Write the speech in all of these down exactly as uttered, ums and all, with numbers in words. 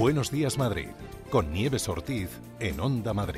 Buenos días, Madrid, con Nieves Ortiz en Onda Madrid.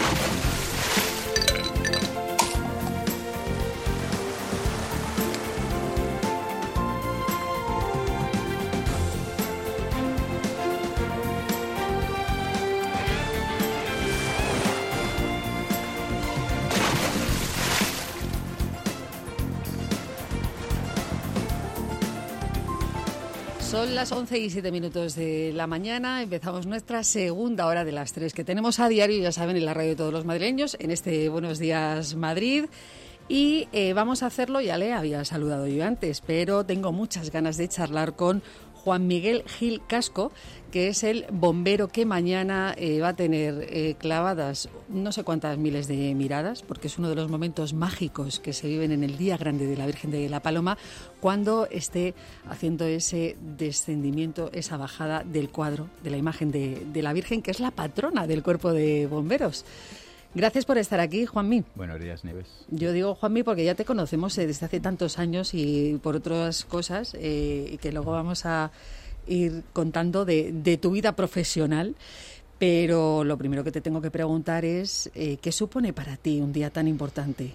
Son las once y siete minutos de la mañana, empezamos nuestra segunda hora de las tres que tenemos a diario, ya saben, en la radio de todos los madrileños, en este Buenos Días Madrid. Y eh, vamos a hacerlo, ya le había saludado yo antes, pero tengo muchas ganas de charlar con Juan Miguel Gil Casco, que es el bombero que mañana eh, va a tener eh, clavadas no sé cuántas miles de miradas, porque es uno de los momentos mágicos que se viven en el Día Grande de la Virgen de la Paloma, cuando esté haciendo ese descendimiento, esa bajada del cuadro de la imagen de, de la Virgen, que es la patrona del cuerpo de bomberos. Gracias por estar aquí, Juanmi. Buenos días, Nieves. Yo digo Juanmi porque ya te conocemos eh, desde hace tantos años y por otras cosas, eh, y que luego vamos a ir contando de, de tu vida profesional. Pero lo primero que te tengo que preguntar es, eh, ¿qué supone para ti un día tan importante?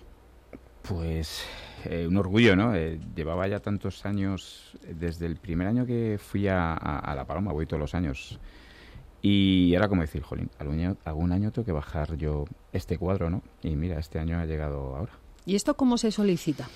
Pues eh, un orgullo, ¿no? Eh, llevaba ya tantos años, desde el primer año que fui a, a, a La Paloma, voy todos los años. Y era como decir, jolín, algún año, algún año tengo que bajar yo este cuadro, ¿no? Y mira, este año ha llegado ahora. ¿Y esto cómo se solicita?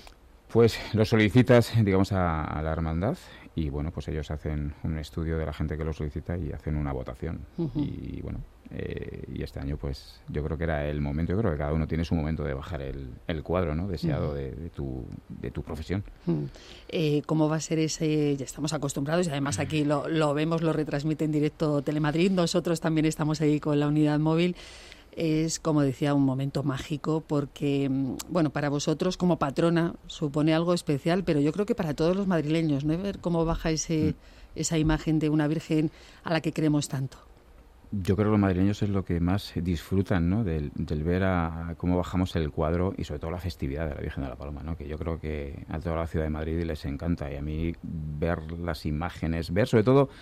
Pues lo solicitas, digamos, a, a la hermandad y, bueno, pues ellos hacen un estudio de la gente que lo solicita y hacen una votación. Uh-huh. Y, bueno, eh, y este año, pues, yo creo que era el momento, yo creo que cada uno tiene su momento de bajar el, el cuadro, ¿no? Deseado uh-huh. de, de, tu, de tu profesión. Uh-huh. Eh, ¿Cómo va a ser ese? Ya estamos acostumbrados y además aquí lo, lo vemos, lo retransmite en directo Telemadrid. Nosotros también estamos ahí con la unidad móvil. Es, como decía, un momento mágico porque, bueno, para vosotros como patrona supone algo especial, pero yo creo que para todos los madrileños, ¿no? Ver cómo baja ese, mm. esa imagen de una Virgen a la que queremos tanto. Yo creo que los madrileños es lo que más disfrutan, ¿no? Del, del ver a, a cómo bajamos el cuadro y sobre todo la festividad de la Virgen de la Paloma, ¿no? Que yo creo que a toda la ciudad de Madrid les encanta y a mí ver las imágenes, ver sobre todo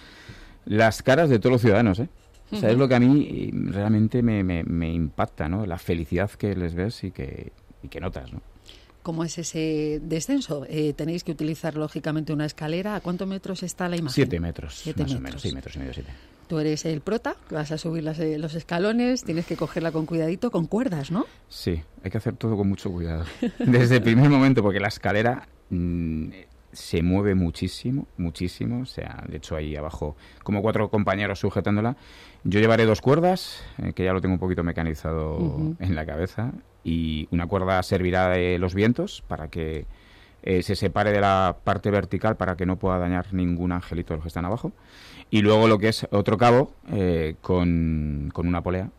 las caras de todos los ciudadanos, ¿eh? O sea, es lo que a mí realmente me, me, me impacta, ¿no? La felicidad que les ves y que, y que notas, ¿no? ¿Cómo es ese descenso? Eh, tenéis que utilizar, lógicamente, una escalera. ¿A cuántos metros está la imagen? Siete metros, siete más metros. o menos. Sí, metros y medio, siete. Tú eres el prota, que vas a subir las, eh, los escalones, tienes que cogerla con cuidadito, con cuerdas, ¿no? Sí, hay que hacer todo con mucho cuidado. Desde el primer momento, porque la escalera mmm, se mueve muchísimo, muchísimo. O sea, de hecho, ahí abajo, como cuatro compañeros sujetándola. Yo llevaré dos cuerdas, eh, que ya lo tengo un poquito mecanizado uh-huh. en la cabeza, y una cuerda servirá de los vientos para que eh, se separe de la parte vertical para que no pueda dañar ningún angelito de los que están abajo. Y luego lo que es otro cabo eh, con, con una polea,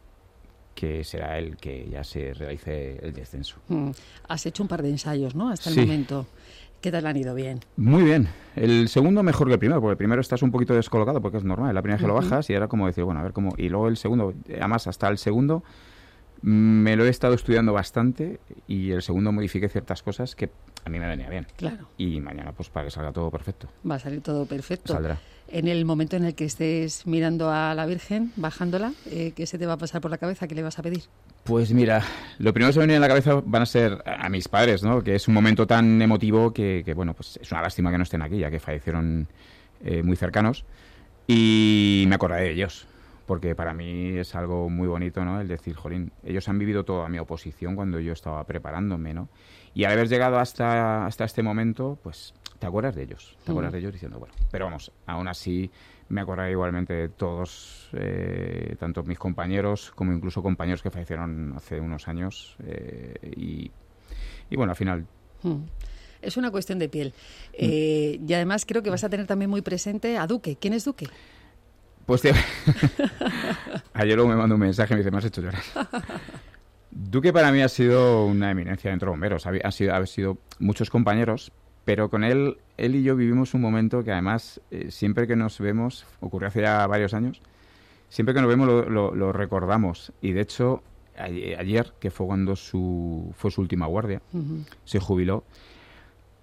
que será el que ya se realice el descenso. Mm. Has hecho un par de ensayos, ¿no? Hasta el sí. momento. ¿Qué tal han ido? Bien. Muy bien. El segundo mejor que el primero, porque el primero estás un poquito descolocado porque es normal. La primera vez que lo bajas y era como decir, bueno, a ver cómo... Y luego el segundo, además hasta el segundo me lo he estado estudiando bastante y el segundo modifiqué ciertas cosas que a mí me venía bien. Claro. Y mañana pues para que salga todo perfecto. Va a salir todo perfecto. Saldrá. En el momento en el que estés mirando a la Virgen, bajándola, eh, ¿qué se te va a pasar por la cabeza? ¿Qué le vas a pedir? Pues mira, lo primero que se me viene en la cabeza van a ser a mis padres, ¿no? Que es un momento tan emotivo que, que bueno, pues es una lástima que no estén aquí, ya que fallecieron eh, muy cercanos. Y me acordaré de ellos, porque para mí es algo muy bonito, ¿no? El decir, jolín, ellos han vivido toda mi oposición cuando yo estaba preparándome, ¿no? Y al haber llegado hasta, hasta este momento, pues te acuerdas de ellos, te acuerdas mm. de ellos diciendo, bueno, pero vamos, aún así me acordaré igualmente de todos, eh, tanto mis compañeros como incluso compañeros que fallecieron hace unos años eh, y, y bueno, al final... Mm. Es una cuestión de piel. Eh, mm. Y además creo que vas a tener también muy presente a Duque. ¿Quién es Duque? Pues te... ayer luego me mandó un mensaje y me dice, me has hecho llorar. Duque para mí ha sido una eminencia dentro de bomberos. Ha, ha, sido, ha sido muchos compañeros, pero con él, él y yo vivimos un momento que además, eh, siempre que nos vemos, ocurrió hace ya varios años, siempre que nos vemos lo, lo, lo recordamos. Y de hecho, ayer, que fue cuando su, fue su última guardia, uh-huh. se jubiló,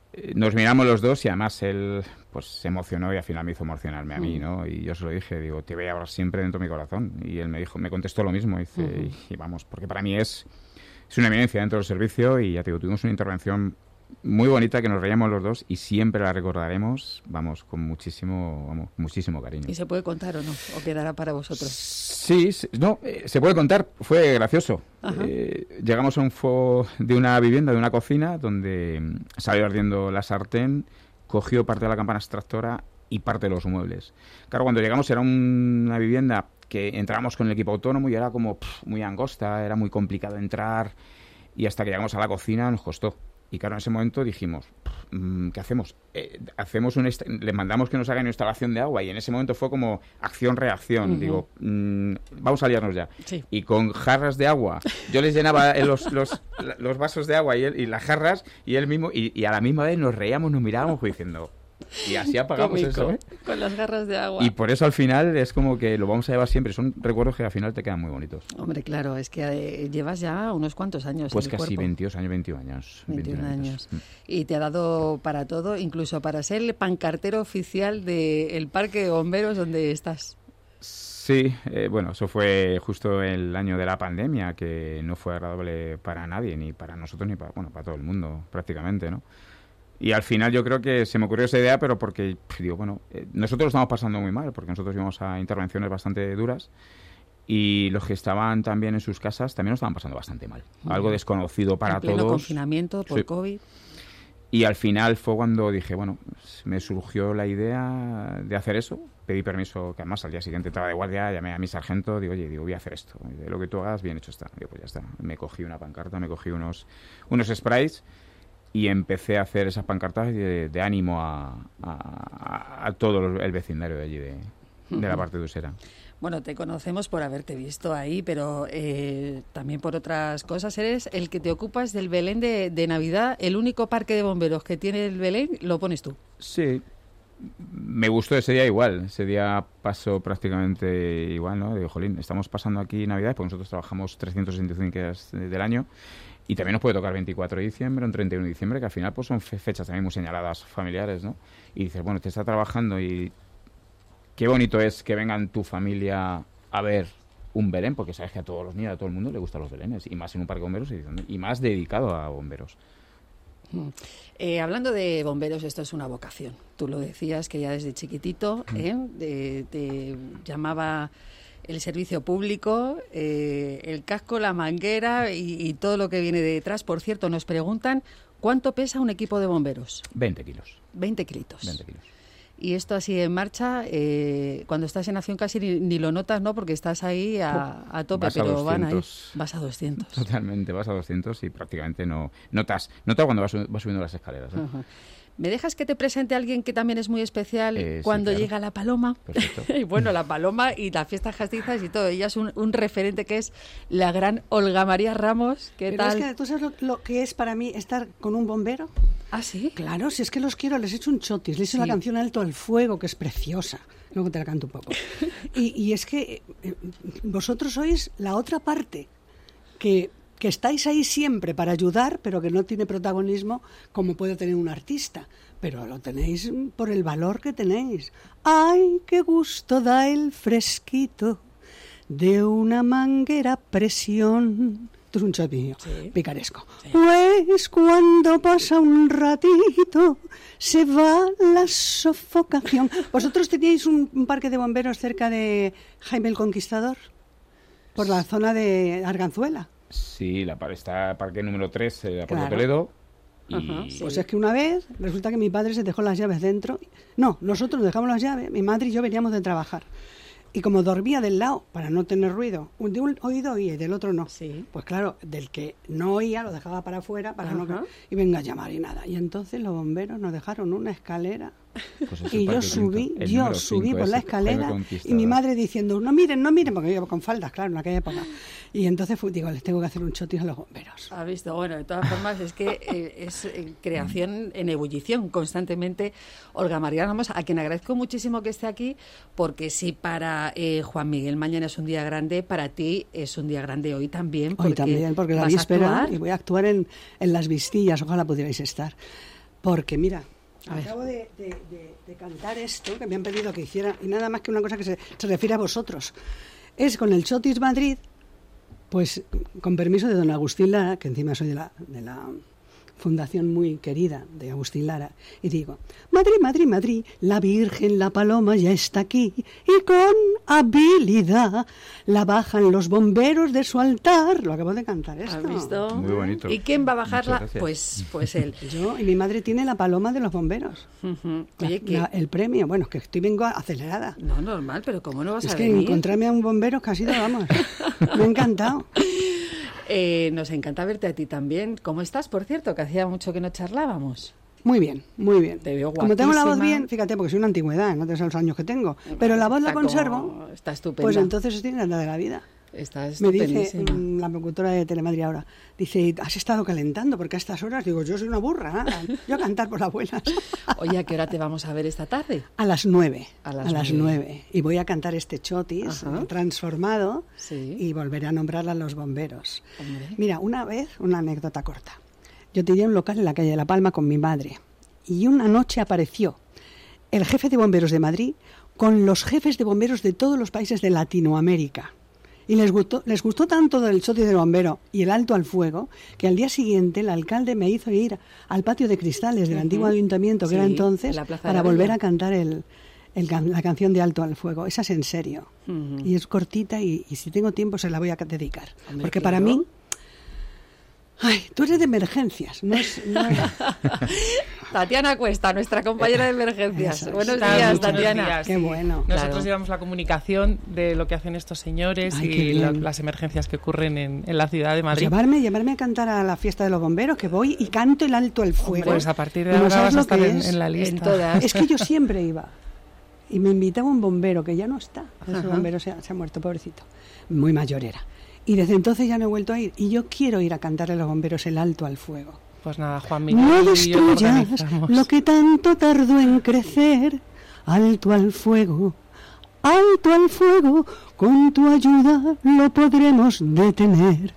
nos miramos los dos y además él pues se emocionó y al final me hizo emocionarme a mí, ¿no? Y yo se lo dije, digo, te voy a llevar siempre dentro de mi corazón. Y él me dijo, me contestó lo mismo, dice, uh-huh. y, y vamos, porque para mí es, es una eminencia dentro del servicio y ya te digo, tuvimos una intervención muy bonita que nos reíamos los dos y siempre la recordaremos, vamos, con muchísimo, vamos, muchísimo cariño. ¿Y se puede contar o no? ¿O quedará para vosotros? Sí, no, eh, se puede contar. Fue gracioso. Eh, llegamos a un fuego de una vivienda, de una cocina, donde salió ardiendo la sartén, cogió parte de la campana extractora y parte de los muebles. Claro, cuando llegamos era un, una vivienda que entrábamos con el equipo autónomo y era como pff, muy angosta, era muy complicado entrar y hasta que llegamos a la cocina nos costó. Y claro, en ese momento dijimos, ¿qué hacemos? Eh, hacemos un est- le mandamos que nos hagan una instalación de agua y en ese momento fue como acción-reacción. Uh-huh. Digo, mmm, vamos a liarnos ya. Sí. Y con jarras de agua, yo les llenaba los, los, los vasos de agua y, él, y las jarras y él mismo, y, y a la misma vez nos reíamos, nos mirábamos diciendo... Y así apagamos eso, ¿eh? Con las garras de agua. Y por eso al final es como que lo vamos a llevar siempre. Son recuerdos que al final te quedan muy bonitos. Hombre, claro, es que eh, llevas ya unos cuantos años Pues en el casi cuerpo. veintidós años, veintiún años. veintiún años. Y te ha dado para todo, incluso para ser el pancartero oficial del Parque de Bomberos donde estás. Sí, eh, bueno, eso fue justo el año de la pandemia, que no fue agradable para nadie, ni para nosotros, ni para, bueno, para todo el mundo, prácticamente, ¿no? Y al final yo creo que se me ocurrió esa idea, pero porque, digo, bueno, eh, nosotros lo estamos pasando muy mal, porque nosotros íbamos a intervenciones bastante duras y los que estaban también en sus casas también lo estaban pasando bastante mal. Uh-huh. Algo desconocido para en pleno todos. Confinamiento por sí. COVID. Y al final fue cuando dije, bueno, me surgió la idea de hacer eso. Pedí permiso, que además al día siguiente estaba de guardia, llamé a mi sargento, digo, oye, digo, voy a hacer esto. Y de lo que tú hagas, bien hecho está. Digo, pues ya está. Me cogí una pancarta, me cogí unos, unos sprays y empecé a hacer esas pancartas de, de ánimo a, a, a todo el vecindario de allí, de, de la parte de Usera. Bueno, te conocemos por haberte visto ahí, pero eh, también por otras cosas. Eres el que te ocupas del Belén de, de Navidad. El único parque de bomberos que tiene el Belén lo pones tú. Sí, me gustó ese día igual. Ese día pasó prácticamente igual, ¿no? Digo, jolín, estamos pasando aquí Navidad, porque nosotros trabajamos trescientos sesenta y cinco días del año. Y también nos puede tocar veinticuatro de diciembre, un treinta y uno de diciembre, que al final pues son fe- fechas también muy señaladas familiares, ¿no? Y dices, bueno, te está trabajando y qué bonito es que vengan tu familia a ver un Belén, porque sabes que a todos los niños, a todo el mundo le gustan los Belenes, y más en un parque de bomberos y más dedicado a bomberos. Eh, hablando de bomberos, esto es una vocación. Tú lo decías que ya desde chiquitito ¿eh? de, te llamaba el servicio público, eh, el casco, la manguera y, y todo lo que viene detrás. Por cierto, nos preguntan ¿cuánto pesa un equipo de bomberos? veinte kilos. veinte kilitos. veinte kilos. Y esto así en marcha, eh, cuando estás en acción casi ni, ni lo notas, ¿no? Porque estás ahí a, a tope, vas pero a van ahí. Vas a doscientos. Totalmente, vas a doscientos y prácticamente no notas, notas cuando vas, vas subiendo las escaleras, ¿eh? Uh-huh. ¿Me dejas que te presente a alguien que también es muy especial eh, cuando sí, claro. llega la Paloma? Perfecto. Y bueno, la Paloma y las fiestas castizas y todo. Ella es un, un referente que es la gran Olga María Ramos. ¿Qué Pero tal? Es que tú sabes lo, lo que es para mí estar con un bombero. ¿Ah, sí? Claro, si es que los quiero, les he hecho un chotis, les he hecho sí. la canción Alto al Fuego, que es preciosa. Luego te la canto un poco. y, y es que eh, vosotros sois la otra parte que... que estáis ahí siempre para ayudar, pero que no tiene protagonismo como puede tener un artista. Pero lo tenéis por el valor que tenéis. ¡Ay, qué gusto da el fresquito de una manguera a presión! Esto es un chotillo sí. picaresco. Sí. Pues cuando pasa un ratito se va la sofocación. ¿Vosotros teníais un, un parque de bomberos cerca de Jaime el Conquistador? Por la zona de Arganzuela. Sí, la está parque número tres, eh, la Puerto claro. Toledo. Y... Ajá, sí. Pues es que una vez resulta que mi padre se dejó las llaves dentro. No, nosotros nos dejamos las llaves, mi madre y yo veníamos de trabajar. Y como dormía del lado, para no tener ruido, de un oído oía y del otro no. Sí. Pues claro, del que no oía lo dejaba para afuera para no que, y venga a llamar y nada. Y entonces los bomberos nos dejaron una escalera. Pues y yo subí, yo subí por la escalera y mi madre diciendo, no miren, no miren, porque yo iba con faldas, claro, en aquella época. Y entonces fui, digo, les tengo que hacer un chotis a los bomberos. Ha visto, bueno, de todas formas es que eh, es eh, creación en ebullición constantemente. Olga María Ramos, a quien agradezco muchísimo que esté aquí, porque si para eh, Juan Miguel mañana es un día grande, para ti es un día grande hoy también. Hoy también, porque la víspera y voy a actuar en, en Las Vistillas, ojalá pudierais estar. Porque mira, A ver. acabo de, de, de, de cantar esto que me han pedido que hiciera, y nada más que una cosa que se, se refiere a vosotros. Es con el Chotis Madrid, pues con permiso de don Agustín Lara, que encima soy de la, de la fundación muy querida de Agustín Lara, y digo: Madrid, Madrid, Madrid, la Virgen, la Paloma ya está aquí, y con habilidad la bajan los bomberos de su altar. Lo acabo de cantar esto. ¿Has visto? Muy bonito. ¿Y quién va a bajarla? Muchas gracias. Pues, pues él. Yo, y mi madre tiene la paloma de los bomberos. Ujú. La- Oye, que... la- el premio, bueno, es que estoy vengo acelerada. No, normal, pero ¿cómo no vas Es a que venir? encontrarme a un bombero que ha sido, vamos, me ha encantado. Eh, nos encanta verte a ti también. ¿Cómo estás, por cierto? Que hacía mucho que no charlábamos. Muy bien, muy bien. Te veo Como tengo la voz guapísima. bien, fíjate, porque soy una antigüedad, no te sabes los años que tengo, pero la voz la Está como- conservo, Está estupenda. pues entonces estoy encantada de la vida. Está Me dice estupendísima. mm, la locutora de Telemadrid ahora, dice: ¿has estado calentando? Porque a estas horas, digo, yo soy una burra, nada, yo a cantar por las buenas. Oye, ¿a qué hora te vamos a ver esta tarde? A las nueve. A A las las, nueve. nueve. Y voy a cantar este chotis Ajá. transformado Sí. y volveré a nombrar a los bomberos. Hombre. Mira, una vez, una anécdota corta. Yo tenía un local en la calle de La Palma con mi madre y una noche apareció el jefe de bomberos de Madrid con los jefes de bomberos de todos los países de Latinoamérica. Y les gustó, les gustó tanto el chotis del bombero y el alto al fuego que al día siguiente el alcalde me hizo ir al patio de cristales del Ujú. antiguo ayuntamiento que Sí, era en entonces la Plaza de para la volver Villa. a cantar el, el can- la canción de Alto al Fuego. Esa es en serio. Ujú. Y es cortita y, y si tengo tiempo se la voy a dedicar. Hombre, Porque claro. para mí... Ay, tú eres de emergencias. No es, no es- Tatiana Cuesta, nuestra compañera de emergencias. Eso es. Buenos Claro, días, buenos Tatiana. días. Qué bueno. Nosotros Claro. llevamos la comunicación de lo que hacen estos señores Ay, qué y lo- bien. las emergencias que ocurren en, en la ciudad de Pues Madrid. llevarme, llevarme a cantar a la fiesta de los bomberos, que voy y canto el Alto al Fuego. Pues a partir de ¿Y no ahora sabes vas a lo estar que en, es? en la lista. En todas. Es que yo siempre iba. Y me invitaba un bombero, que ya no está. Ese Ajá. bombero se ha, se ha muerto, pobrecito. Muy mayor era. Y desde entonces ya no he vuelto a ir. Y yo quiero ir a cantarle a los bomberos el Alto al Fuego. Pues nada, Juan No Miguel y yo lo destruyas organizamos. lo que tanto tardó en crecer. Alto al fuego, alto al fuego, con tu ayuda lo podremos detener.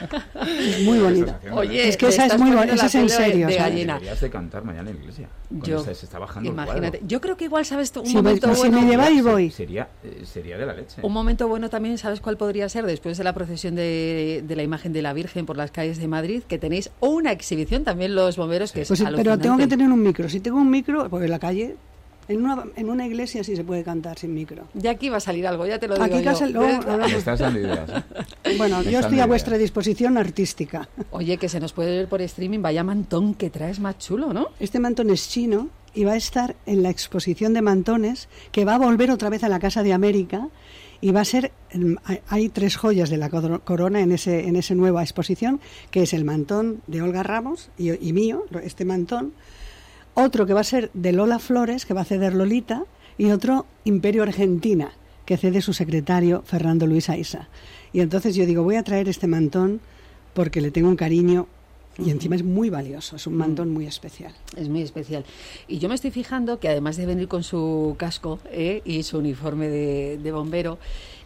Es muy bonita. Oye, es que te esa es estás muy poniendo bonita, la esa es en piel de- serio. de ¿sabes? gallina. Deberías de cantar mañana en la iglesia. Con Yo, esa- se está bajando imagínate. el cuadro. Yo creo que igual sabes tú un Si momento me- si bueno. me lleváis, voy. Sería, eh, sería de la leche. Un momento bueno también, ¿sabes cuál podría ser? Después de la procesión de, de la imagen de la Virgen por las calles de Madrid, que tenéis una exhibición también los bomberos, que es Pues, pero alucinante. tengo que tener un micro. Si tengo un micro, pues en la calle, en una, en una iglesia sí se puede cantar sin micro. Ya aquí va a salir algo, ya te lo digo Aquí yo. casi- luego ¿Ves? hablamos. Me estás dando ideas. ¿eh? Bueno, Me yo están estoy a dando vuestra ideas. disposición artística. Oye, que se nos puede ver por streaming, vaya mantón que traes más chulo, ¿no? Este mantón es chino y va a estar en la exposición de mantones que va a volver otra vez a la Casa de América y va a ser, em, hay- hay tres joyas de la coro- corona en ese en esa nueva exposición, que es el mantón de Olga Ramos y, y mío, este mantón, otro que va a ser de Lola Flores, que va a ceder Lolita, y otro Imperio Argentina, que cede su secretario Fernando Luis Aiza. Y entonces yo digo, voy a traer este mantón porque le tengo un cariño y encima es muy valioso, es un mantón muy especial. Es muy especial. Y yo me estoy fijando que además de venir con su casco ¿eh? y su uniforme de, de bombero,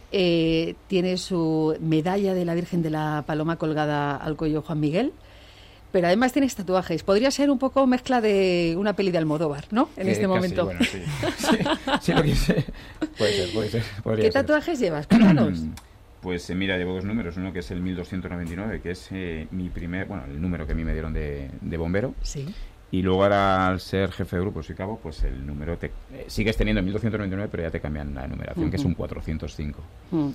eh, tiene su medalla de la Virgen de la Paloma colgada al cuello Juan Miguel, pero además tienes tatuajes. Podría ser un poco mezcla de una peli de Almodóvar, ¿no? En Eh, este casi, momento. bueno, sí. Sí, sí, lo que sé. Puede ser, puede ser. podría ¿Qué ser. tatuajes llevas? Cuéntanos. Pues eh, mira, llevo dos números. Uno que es el mil doscientos noventa y nueve, que es eh, mi primer, bueno, el número que a mí me dieron de, de bombero. Sí. Y luego ahora, al ser jefe de grupo, soy cabo, pues el número te, eh, sigues teniendo mil doscientos noventa y nueve, pero ya te cambian la numeración, que es un cuatrocientos cinco. Mm.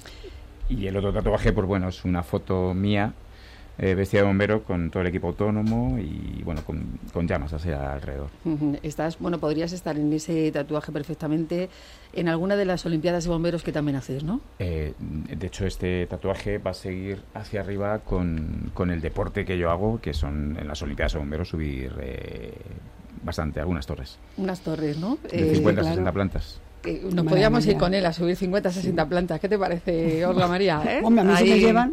Y el otro tatuaje, pues bueno, es una foto mía eh, vestida de bombero con todo el equipo autónomo y bueno, con, con llamas así alrededor. Ujú. Estás, bueno, podrías estar en ese tatuaje perfectamente en alguna de las Olimpiadas de Bomberos que también haces, ¿no? Eh, de hecho, este tatuaje va a seguir hacia arriba con, con el deporte que yo hago, que son en las Olimpiadas de Bomberos subir eh, bastante, algunas torres. Unas torres, ¿no? De Eh, cincuenta a claro. sesenta plantas. que nos Maravilla. podríamos ir con él a subir cincuenta, sesenta plantas. ¿Qué te parece, Olga María? ¿eh? Hombre, a mí si me Ahí- llevan...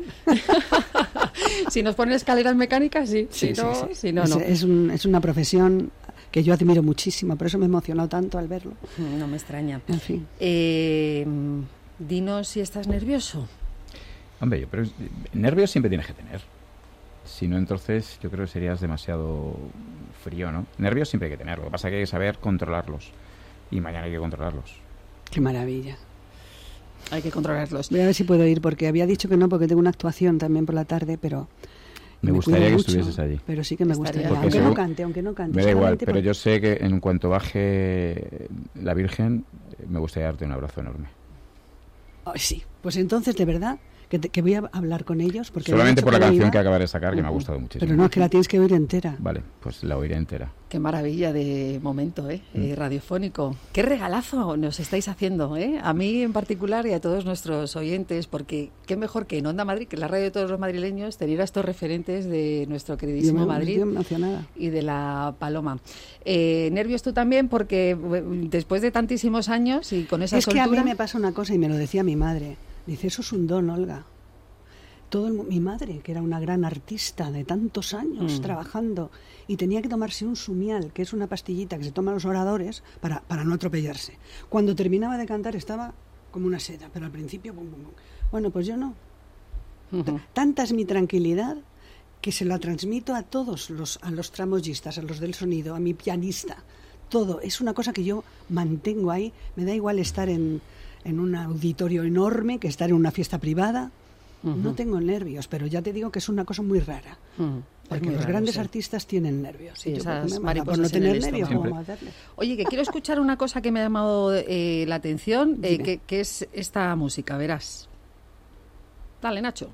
Si nos ponen escaleras mecánicas, sí. Sí, si sí, no, sí. si no, es, no. es un- es una profesión que yo admiro muchísimo, por eso me he emocionado tanto al verlo. No me extraña. En fin. Eh, dinos si estás nervioso. Hombre, yo, pero nervios siempre tienes que tener. Si no, entonces yo creo que serías demasiado frío, ¿no? Nervios siempre hay que tener, lo que pasa es que hay que saber controlarlos. Y mañana hay que controlarlos. Qué maravilla. Hay que controlarlos. Voy a ver si puedo ir, porque había dicho que no, porque tengo una actuación también por la tarde, pero... Me, me gustaría que mucho, estuvieses allí. Pero sí que me gustaría. Porque aunque según, no cante, aunque no cante. Me da igual, pero por... yo sé que en cuanto baje la Virgen, me gustaría darte un abrazo enorme. Oh, sí, pues entonces, de verdad, que, te, que voy a hablar con ellos. Porque solamente por la canción iba... que acabaré de sacar, que uh-huh. me ha gustado muchísimo. Pero no, es que la tienes que oír entera. Vale, pues la oiré entera. Qué maravilla de momento, ¿eh? Mm. eh radiofónico. Qué regalazo nos estáis haciendo, ¿eh? A mí en particular y a todos nuestros oyentes, porque qué mejor que en Onda Madrid, que en la radio de todos los madrileños, tener a estos referentes de nuestro queridísimo me, Madrid y de la Paloma. Eh, nervios tú también, porque después de tantísimos años y con esa es soltura... Es que a mí me pasa una cosa y me lo decía mi madre. Dice, eso es un don, Olga. Todo el, mi madre, que era una gran artista de tantos años mm. trabajando, y tenía que tomarse un sumial, que es una pastillita que se toman los oradores para, para no atropellarse. Cuando terminaba de cantar estaba como una seda, pero al principio... Bum, bum, bum. Bueno, pues yo no. Uh-huh. Tanta es mi tranquilidad que se la transmito a todos los, a los tramoyistas, a los del sonido, a mi pianista. Todo. Es una cosa que yo mantengo ahí. Me da igual estar en, en un auditorio enorme que estar en una fiesta privada. Uh-huh. No tengo nervios, pero ya te digo que es una cosa muy rara. Uh-huh. Porque los raro, grandes sí. artistas tienen nervios. Sí, y esas me por no tener nervios, ¿cómo hacerle? Oye, que quiero escuchar una cosa que me ha llamado eh, la atención, eh, que, que es esta música, verás. Dale, Nacho.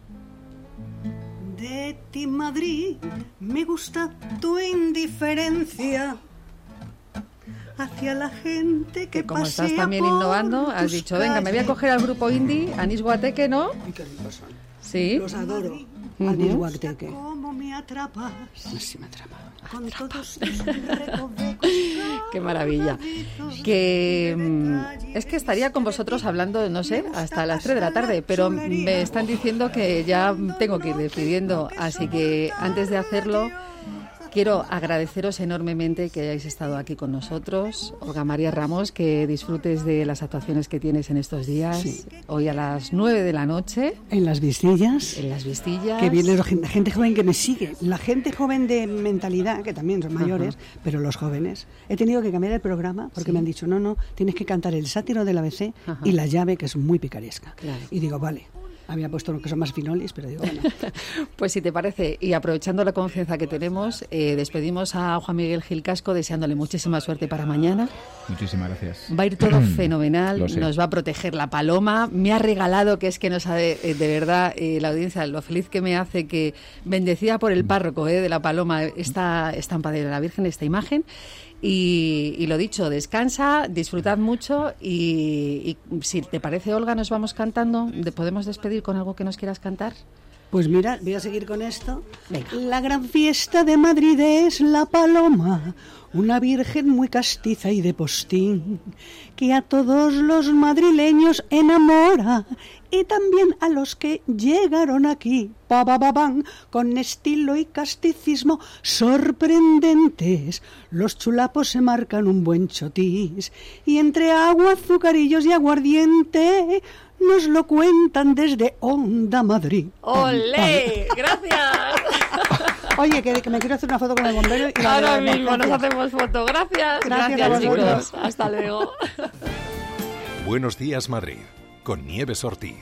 De ti, Madrid, me gusta tu indiferencia hacia la gente que, que como pasea estás también innovando, has dicho, calles. Venga, me voy a coger al grupo indie, Anis Guateque, ¿no? Ay, qué ricos son. Sí. Los adoro. Uh-huh. Anis Guateque. ¿Cómo me atrapas? Sí, me atrapa. Con todos qué maravilla. Que mm, es que estaría con vosotros hablando, no sé, hasta las tres de la tarde, pero me están diciendo que ya tengo que ir despidiendo, así que antes de hacerlo quiero agradeceros enormemente que hayáis estado aquí con nosotros. Olga María Ramos, que disfrutes de las actuaciones que tienes en estos días. Sí. Hoy a las nueve de la noche. En Las Vistillas. En Las Vistillas. Que viene la gente joven que me sigue. La gente joven de mentalidad, que también son mayores, uh-huh. pero los jóvenes. He tenido que cambiar el programa porque sí. me han dicho, no, no, tienes que cantar El Sátiro del A B C uh-huh. y La Llave, que es muy picaresca. Claro. Y digo, vale. Había puesto lo que son más finolis, pero digo, bueno. Pues si te parece, y aprovechando la confianza que tenemos, eh, despedimos a Juan Miguel Gil Casco deseándole muchísima suerte para mañana. Muchísimas gracias. Va a ir todo fenomenal, nos va a proteger la paloma. Me ha regalado, que es que no sabe eh, de verdad eh, la audiencia lo feliz que me hace, que bendecida por el párroco eh, de la paloma, esta estampa de la Virgen, esta imagen. Y, y lo dicho, descansa, disfrutad mucho y, y si te parece, Olga, nos vamos cantando. ¿Podemos despedir con algo que nos quieras cantar? Pues mira, voy a seguir con esto. Venga. La gran fiesta de Madrid es la paloma, una virgen muy castiza y de postín, que a todos los madrileños enamora y también a los que llegaron aquí, pa, pa, pa, pan, con estilo y casticismo sorprendentes. Los chulapos se marcan un buen chotis y entre agua, azucarillos y aguardiente nos lo cuentan desde Onda Madrid. ¡Olé! ¡Gracias! Oye, que, que me quiero hacer una foto con el bombero. Y ahora mismo nos hacemos foto. Gracias. Gracias, Gracias chicos. Hasta luego. Buenos días, Madrid, con Nieves Ortiz.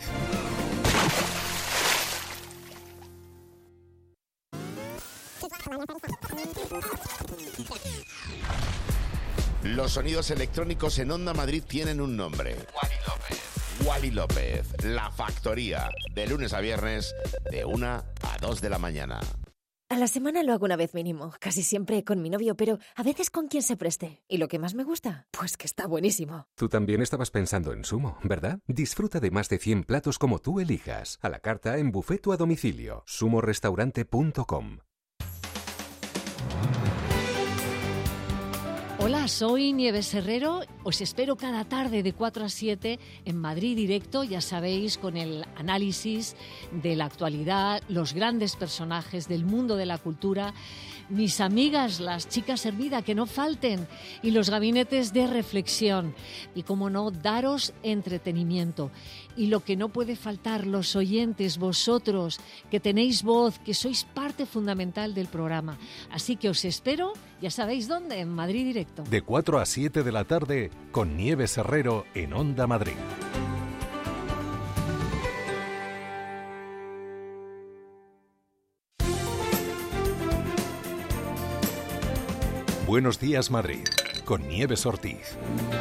Los sonidos electrónicos en Onda Madrid tienen un nombre. Wally López. Wally López, La Factoría, de lunes a viernes, de una a dos de la mañana. A la semana lo hago una vez mínimo, casi siempre con mi novio, pero a veces con quien se preste. ¿Y lo que más me gusta? Pues que está buenísimo. Tú también estabas pensando en Sumo, ¿verdad? Disfruta de más de cien platos como tú elijas, a la carta, en buffet o a domicilio. sumo restaurante punto com. Hola, soy Nieves Herrero. Os espero cada tarde de cuatro a siete en Madrid Directo, ya sabéis, con el análisis de la actualidad, los grandes personajes del mundo de la cultura, mis amigas, las chicas Hermida, que no falten, y los gabinetes de reflexión. Y, como no, daros entretenimiento. Y lo que no puede faltar, los oyentes, vosotros, que tenéis voz, que sois parte fundamental del programa. Así que os espero, ya sabéis dónde, en Madrid Directo. De cuatro a siete de la tarde, con Nieves Herrero en Onda Madrid. Buenos días, Madrid, con Nieves Ortiz.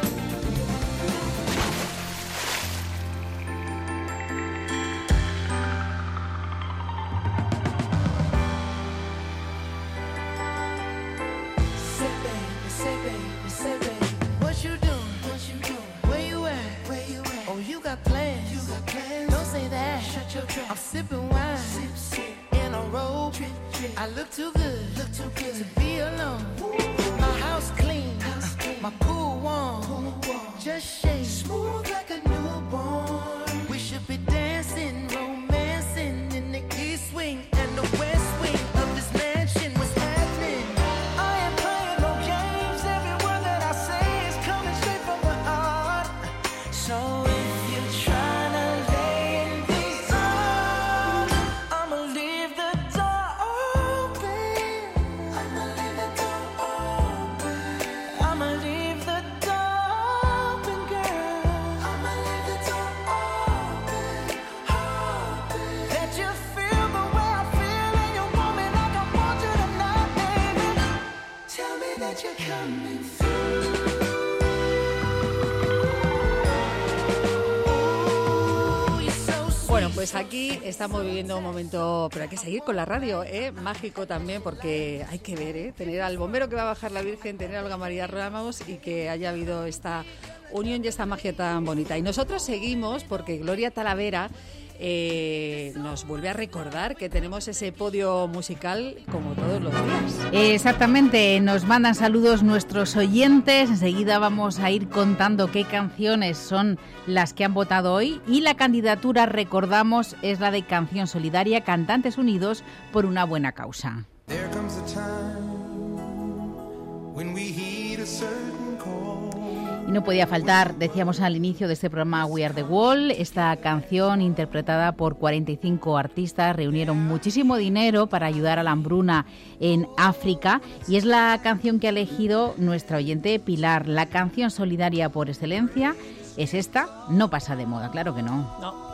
Pues aquí estamos viviendo un momento, pero hay que seguir con la radio, ¿eh? Mágico también, porque hay que ver, ¿eh? Tener al bombero que va a bajar la Virgen, tener a Olga María Ramos y que haya habido esta unión y esta magia tan bonita. Y nosotros seguimos porque Gloria Talavera eh, nos vuelve a recordar que tenemos ese podio musical como todos los días. Exactamente, nos mandan saludos nuestros oyentes. Enseguida vamos a ir contando qué canciones son las que han votado hoy, y la candidatura, recordamos, es la de Canción Solidaria, Cantantes Unidos por una buena causa. Y no podía faltar, decíamos al inicio de este programa, We Are The Wall. Esta canción, interpretada por cuarenta y cinco artistas, reunieron muchísimo dinero para ayudar a la hambruna en África, y es la canción que ha elegido nuestra oyente Pilar. La canción solidaria por excelencia es esta, no pasa de moda, claro que no. No.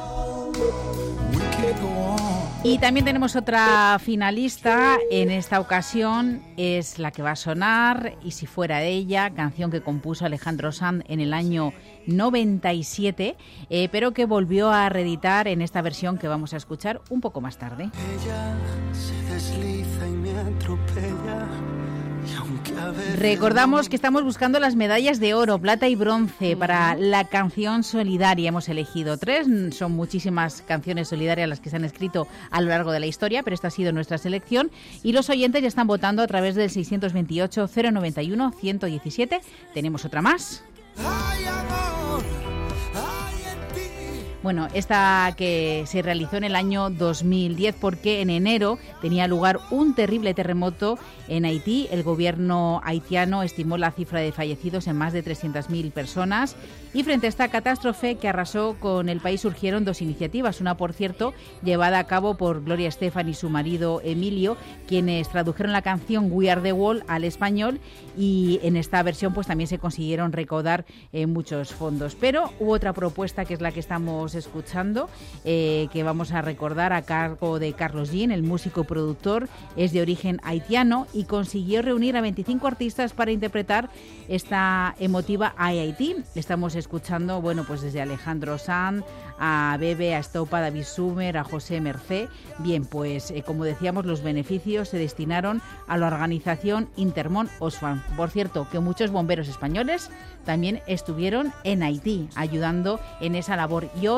Y también tenemos otra finalista, en esta ocasión es la que va a sonar, Y si fuera ella, canción que compuso Alejandro Sanz en el año noventa y siete, eh, pero que volvió a reeditar en esta versión que vamos a escuchar un poco más tarde. Ella se desliza y me atropella. Recordamos que estamos buscando las medallas de oro, plata y bronce para la canción solidaria. Hemos elegido tres, son muchísimas canciones solidarias las que se han escrito a lo largo de la historia, pero esta ha sido nuestra selección y los oyentes ya están votando a través del seiscientos veintiocho, cero noventa y uno, ciento diecisiete. Tenemos otra más. Ay, amor, Bueno, esta que se realizó en el año dos mil diez, porque en enero tenía lugar un terrible terremoto en Haití. El gobierno haitiano estimó la cifra de fallecidos en más de trescientas mil personas, y frente a esta catástrofe que arrasó con el país surgieron dos iniciativas. Una, por cierto, llevada a cabo por Gloria Estefan y su marido Emilio, quienes tradujeron la canción We Are The Wall al español, y en esta versión pues también se consiguieron recaudar eh, muchos fondos. Pero hubo otra propuesta, que es la que estamos escuchando, eh, que vamos a recordar, a cargo de Carlos Jean, el músico productor, es de origen haitiano y consiguió reunir a veinticinco artistas para interpretar esta emotiva I Haití. Estamos escuchando, bueno, pues desde Alejandro Sanz, a Bebe, a Estopa, a David Sumer, a José Mercé. Bien, pues eh, como decíamos, los beneficios se destinaron a la organización Intermón Oxfam. Por cierto, que muchos bomberos españoles también estuvieron en Haití ayudando en esa labor. Y hoy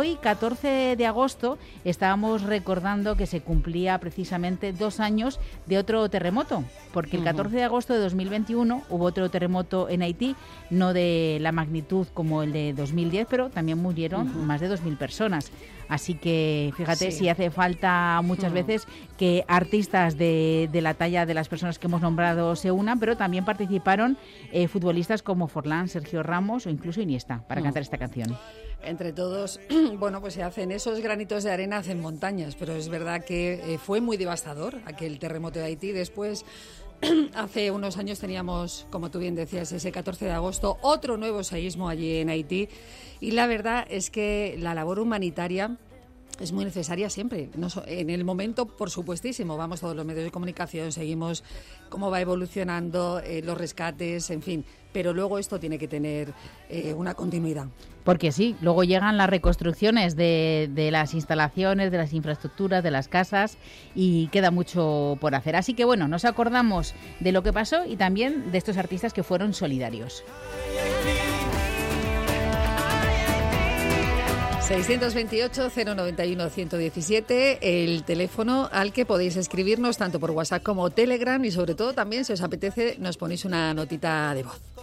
hoy, catorce de agosto, estábamos recordando que se cumplía precisamente dos años de otro terremoto, porque el catorce de agosto de dos mil veintiuno hubo otro terremoto en Haití, no de la magnitud como el de dos mil diez, pero también murieron uh-huh. más de dos mil personas. Así que fíjate, sí. si hace falta muchas uh-huh. veces que artistas de, de la talla de las personas que hemos nombrado se unan, pero también participaron eh, futbolistas como Forlán, Sergio Ramos o incluso Iniesta para uh-huh. cantar esta canción. Entre todos, bueno, pues se hacen esos granitos de arena, hacen montañas, pero es verdad que eh, fue muy devastador aquel terremoto de Haití. Después, hace unos años teníamos, como tú bien decías, ese catorce de agosto, otro nuevo seísmo allí en Haití. Y la verdad es que la labor humanitaria es muy necesaria siempre. No so, en el momento, por supuestísimo, vamos todos los medios de comunicación, seguimos cómo va evolucionando eh, los rescates, en fin. Pero luego esto tiene que tener eh, una continuidad. Porque sí, luego llegan las reconstrucciones de, de las instalaciones, de las infraestructuras, de las casas y queda mucho por hacer. Así que bueno, nos acordamos de lo que pasó y también de estos artistas que fueron solidarios. seiscientos veintiocho, cero noventa y uno, ciento diecisiete, el teléfono al que podéis escribirnos tanto por WhatsApp como Telegram y sobre todo también, si os apetece, nos ponéis una notita de voz.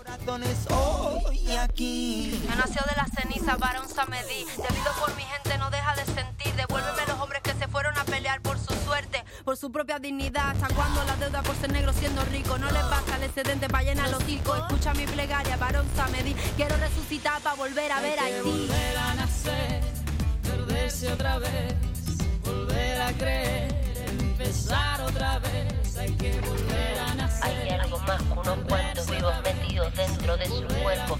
Yo nació de las cenizas, varón Samedí, debido por mi gente no deja de sentir, devuélveme los hombres que se fueron a pelear por su suerte, por su propia dignidad, hasta cuando la deuda por ser negro siendo rico, no les basta el excedente para llenar los circos, escucha mi plegaria, varón Samedí, quiero resucitar para volver a ver a Haití. Perderse otra vez, volver a creer, empezar otra vez, hay que volver a nacer. Hay algo más que unos cuantos vivos metidos dentro de su cuerpo.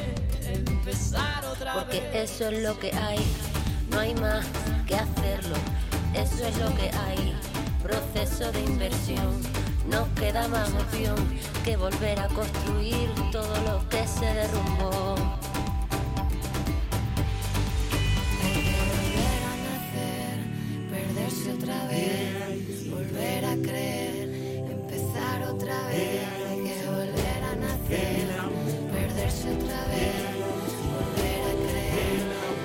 Porque eso es lo que hay, no hay más que hacerlo. Eso es lo que hay, proceso de inversión. No queda más opción que volver a construir todo lo que se derrumbó. Otra vez, volver a creer, empezar otra vez, hay que volver a nacer, perderse otra vez, volver a creer.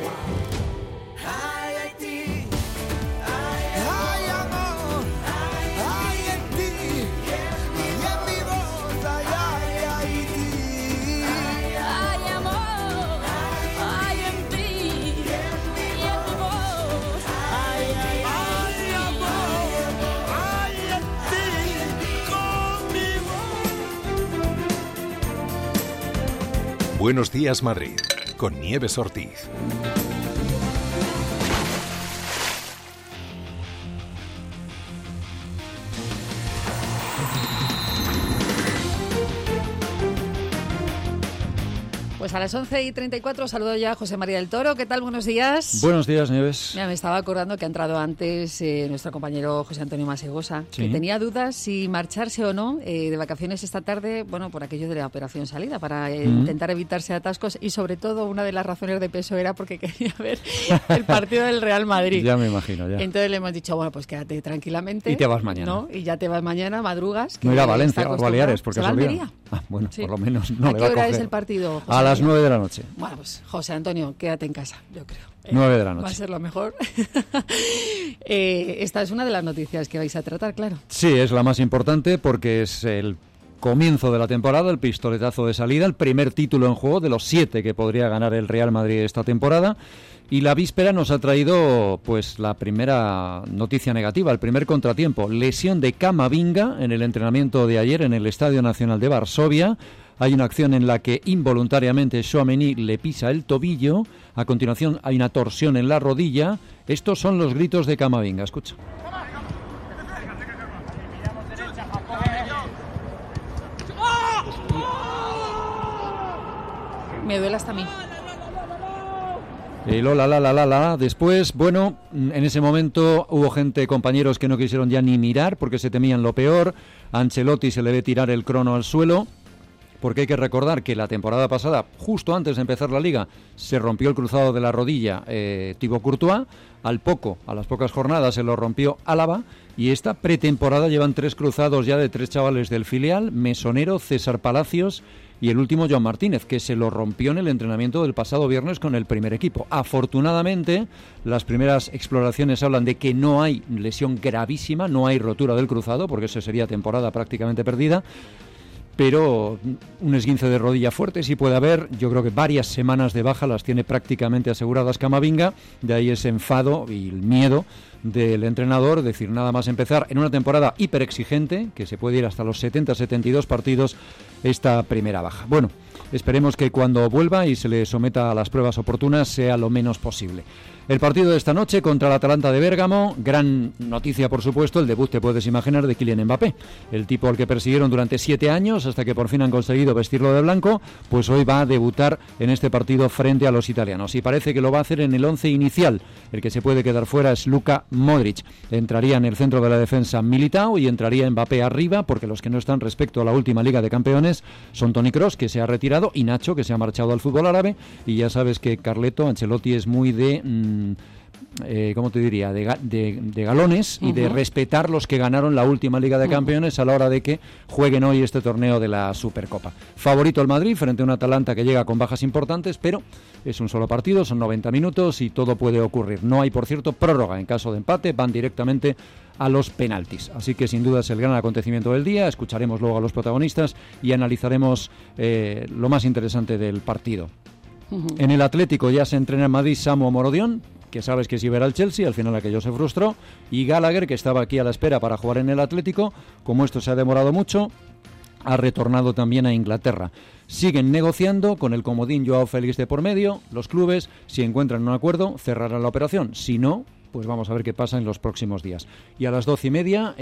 Ay, Haití, ay, ay, amor, ay, en ti, y en mi voz, ay, ay, Haití. Ay, amor, ay, en ti, y en mi voz, ay, ay, ay. Buenos días, Madrid, con Nieves Ortiz. Pues a las once y treinta y cuatro saludo ya a José María del Toro. ¿Qué tal? Buenos días. Buenos días, Nieves. Mira, me estaba acordando que ha entrado antes eh, nuestro compañero José Antonio Masegosa, ¿Sí? que tenía dudas si marcharse o no eh, de vacaciones esta tarde, bueno, por aquello de la operación salida, para eh, mm. intentar evitarse atascos y sobre todo una de las razones de peso era porque quería ver el partido del Real Madrid. Ya me imagino, ya. Entonces le hemos dicho, bueno, pues quédate tranquilamente. Y te vas mañana. ¿No? Y ya te vas mañana, madrugas. No irá a Valencia o Baleares, porque se va a Almería. Ah, bueno, sí. Por lo menos ¿A no le va a qué hora coger. es el partido, José A las nueve de la noche. Bueno, pues José Antonio, quédate en casa, yo creo. Eh, nueve de la noche. Va a ser lo mejor. eh, esta es una de las noticias que vais a tratar, claro. Sí, es la más importante porque es el comienzo de la temporada, el pistoletazo de salida, el primer título en juego de los siete que podría ganar el Real Madrid esta temporada. Y la víspera nos ha traído pues la primera noticia negativa, el primer contratiempo, lesión de Camavinga en el entrenamiento de ayer en el Estadio Nacional de Varsovia. Hay una acción en la que involuntariamente Tchouaméni le pisa el tobillo. A continuación hay una torsión en la rodilla. Estos son los gritos de Camavinga. Escucha. Me duele hasta a mí. El hola, la, la, la, la. Después, bueno, en ese momento hubo gente, compañeros, que no quisieron ya ni mirar porque se temían lo peor. A Ancelotti se le ve tirar el crono al suelo. porque hay que recordar que la temporada pasada, justo antes de empezar la Liga, se rompió el cruzado de la rodilla eh, Thibaut Courtois, al poco, a las pocas jornadas se lo rompió Álava, y esta pretemporada llevan tres cruzados ya de tres chavales del filial, Mesonero, César Palacios y el último Joan Martínez, que se lo rompió en el entrenamiento del pasado viernes con el primer equipo. Afortunadamente, las primeras exploraciones hablan de que no hay lesión gravísima, no hay rotura del cruzado, porque eso sería temporada prácticamente perdida, pero un esguince de rodilla fuerte sí puede haber. Yo creo que varias semanas de baja las tiene prácticamente aseguradas Camavinga, de ahí ese enfado y el miedo del entrenador, es decir, nada más empezar en una temporada hiper exigente, que se puede ir hasta los setenta setenta y dos partidos, esta primera baja. Bueno, esperemos que cuando vuelva y se le someta a las pruebas oportunas sea lo menos posible. El partido de esta noche contra el Atalanta de Bérgamo, gran noticia por supuesto, el debut, te puedes imaginar, de Kylian Mbappé, el tipo al que persiguieron durante siete años hasta que por fin han conseguido vestirlo de blanco, pues hoy va a debutar en este partido frente a los italianos y parece que lo va a hacer en el once inicial. El que se puede quedar fuera es Luka Modric. Entraría en el centro de la defensa Militao y entraría Mbappé arriba, porque los que no están respecto a la última Liga de Campeones son Toni Kroos, que se ha retirado, y Nacho, que se ha marchado al fútbol árabe, y ya sabes que Carleto Ancelotti es muy de... Mmm, Eh, ¿cómo te diría? De, de, de galones y uh-huh. de respetar los que ganaron la última Liga de Campeones uh-huh. a la hora de que jueguen hoy este torneo de la Supercopa. Favorito el Madrid frente a un Atalanta que llega con bajas importantes, pero es un solo partido, son noventa minutos y todo puede ocurrir. No hay, por cierto, prórroga. En caso de empate van directamente a los penaltis. Así que sin duda es el gran acontecimiento del día. Escucharemos luego a los protagonistas y analizaremos eh, lo más interesante del partido. Uh-huh. En el Atlético ya se entrena en Madrid Samu Morodión, que sabes que sí verá el Chelsea, al final aquello se frustró, y Gallagher, que estaba aquí a la espera para jugar en el Atlético, como esto se ha demorado mucho, ha retornado también a Inglaterra. Siguen negociando con el comodín Joao Félix de por medio. Los clubes, si encuentran un acuerdo, cerrarán la operación. Si no, pues vamos a ver qué pasa en los próximos días. Y a las doce y media,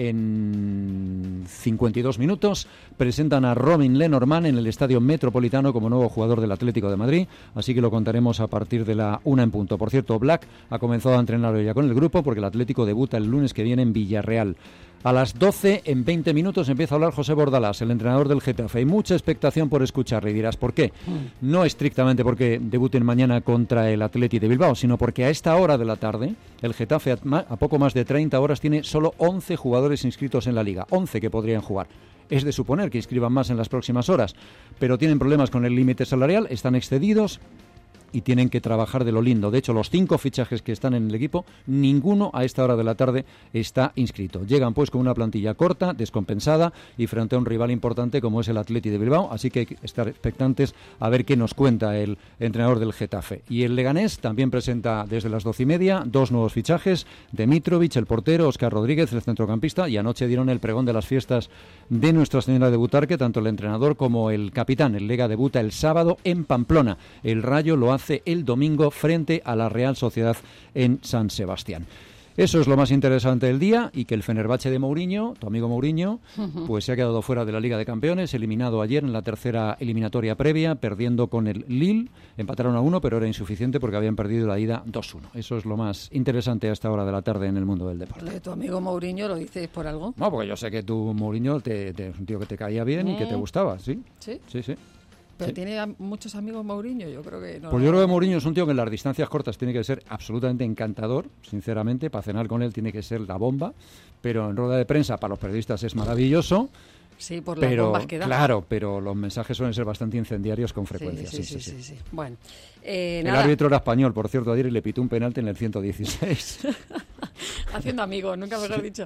en cincuenta y dos minutos, presentan a Robin Lenormand en el Estadio Metropolitano como nuevo jugador del Atlético de Madrid, así que lo contaremos a partir de la una en punto. Por cierto, Black ha comenzado a entrenar hoy ya con el grupo, porque el Atlético debuta el lunes que viene en Villarreal. A las doce, en veinte minutos, empieza a hablar José Bordalás, el entrenador del Getafe. Hay mucha expectación por escucharle, y dirás, ¿por qué? Mm. No estrictamente porque debuten mañana contra el Athletic de Bilbao, sino porque a esta hora de la tarde, el Getafe, a, a poco más de treinta horas, tiene solo once jugadores inscritos en la Liga. once que podrían jugar. Es de suponer que inscriban más en las próximas horas, pero tienen problemas con el límite salarial, están excedidos y tienen que trabajar de lo lindo. De hecho, los cinco fichajes que están en el equipo, ninguno a esta hora de la tarde está inscrito. Llegan pues con una plantilla corta, descompensada y frente a un rival importante como es el Athletic de Bilbao, así que hay que estar expectantes a ver qué nos cuenta el entrenador del Getafe. Y el Leganés también presenta desde las doce y media dos nuevos fichajes: Demitrovic, el portero, Óscar Rodríguez, el centrocampista, y anoche dieron el pregón de las fiestas de Nuestra Señora de Butarque, tanto el entrenador como el capitán. El Lega debuta el sábado en Pamplona. El Rayo lo hace hace el domingo frente a la Real Sociedad en San Sebastián. Eso es lo más interesante del día, y que el Fenerbahce de Mourinho, tu amigo Mourinho, uh-huh. pues se ha quedado fuera de la Liga de Campeones, eliminado ayer en la tercera eliminatoria previa, perdiendo con el Lille. Empataron a uno, pero era insuficiente porque habían perdido la ida dos uno. Eso es lo más interesante a esta hora de la tarde en el mundo del deporte. Lo de tu amigo Mourinho, ¿lo dices por algo? No, porque yo sé que tu Mourinho te, te, es un tío que te caía bien mm. y que te gustaba, ¿sí? Sí. Sí, sí. Pero sí. tiene a muchos amigos Mourinho, yo creo que no. Pues yo creo que Mourinho es un tío que en las distancias cortas tiene que ser absolutamente encantador, sinceramente. Para cenar con él tiene que ser la bomba, pero en rueda de prensa para los periodistas es maravilloso. Sí, por las pero, bombas que da. Claro, pero los mensajes suelen ser bastante incendiarios con frecuencia. Sí, sí, sí. sí, sí, sí. sí. Bueno, eh, el nada. árbitro era español, por cierto, ayer, y le pitó un penalti en el ciento dieciséis. Haciendo amigos, nunca mejor sí. dicho.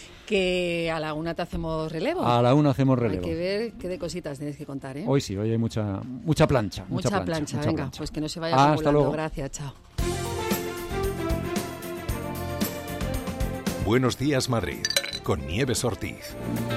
Que a la una te hacemos relevo. A la una hacemos relevo. Hay que ver qué de cositas tienes que contar, ¿eh? Hoy sí, hoy hay mucha mucha plancha. Mucha, mucha plancha, plancha, mucha venga, plancha. Pues que no se vaya ah, acumulando. Hasta luego. Gracias, chao. Buenos días, Madrid, con Nieves Ortiz.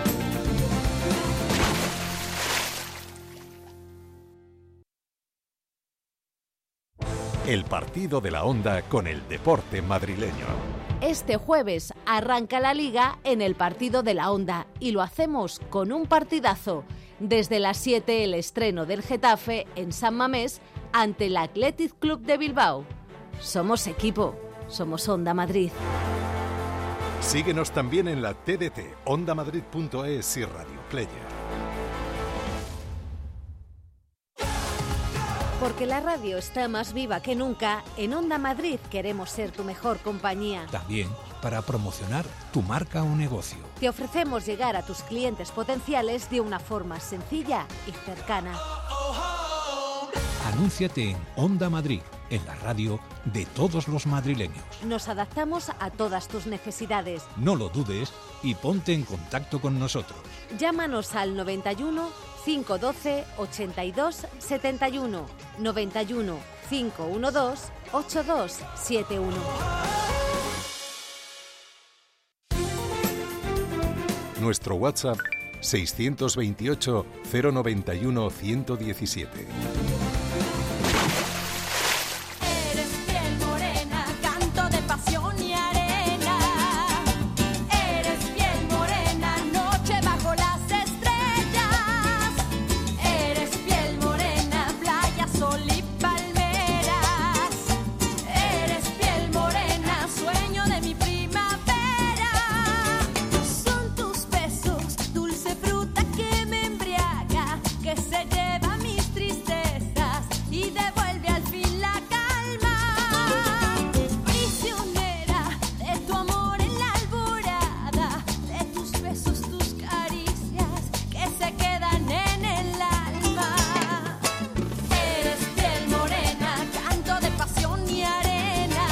El partido de la Onda con el deporte madrileño. Este jueves arranca la Liga en el partido de la Onda y lo hacemos con un partidazo. Desde las siete el estreno del Getafe en San Mamés ante el Athletic Club de Bilbao. Somos equipo, somos Onda Madrid. Síguenos también en la T D T, onda madrid punto es y Radio Player. Porque la radio está más viva que nunca, en Onda Madrid queremos ser tu mejor compañía. También para promocionar tu marca o negocio. Te ofrecemos llegar a tus clientes potenciales de una forma sencilla y cercana. Anúnciate en Onda Madrid, en la radio de todos los madrileños. Nos adaptamos a todas tus necesidades. No lo dudes y ponte en contacto con nosotros. Llámanos al noventa y uno, cinco doce, ochenta y dos, setenta y uno, noventa y uno, cinco doce, ochenta y dos setenta y uno. Nuestro WhatsApp seiscientos veintiocho, cero noventa y uno, ciento diecisiete. Eres piel morena, canto de pasión y arena. Eres piel morena, noche bajo las estrellas. Eres piel morena, playa, sol y palmeras. Eres piel morena, sueño de mi primavera. Son tus besos, dulce fruta que me embriaga, que se lleva mis tristezas y devuelve al fin la calma. Prisionera de tu amor en la alborada, de tus besos, tus caricias que se quedan en el alma. Eres piel morena, canto de pasión y arena.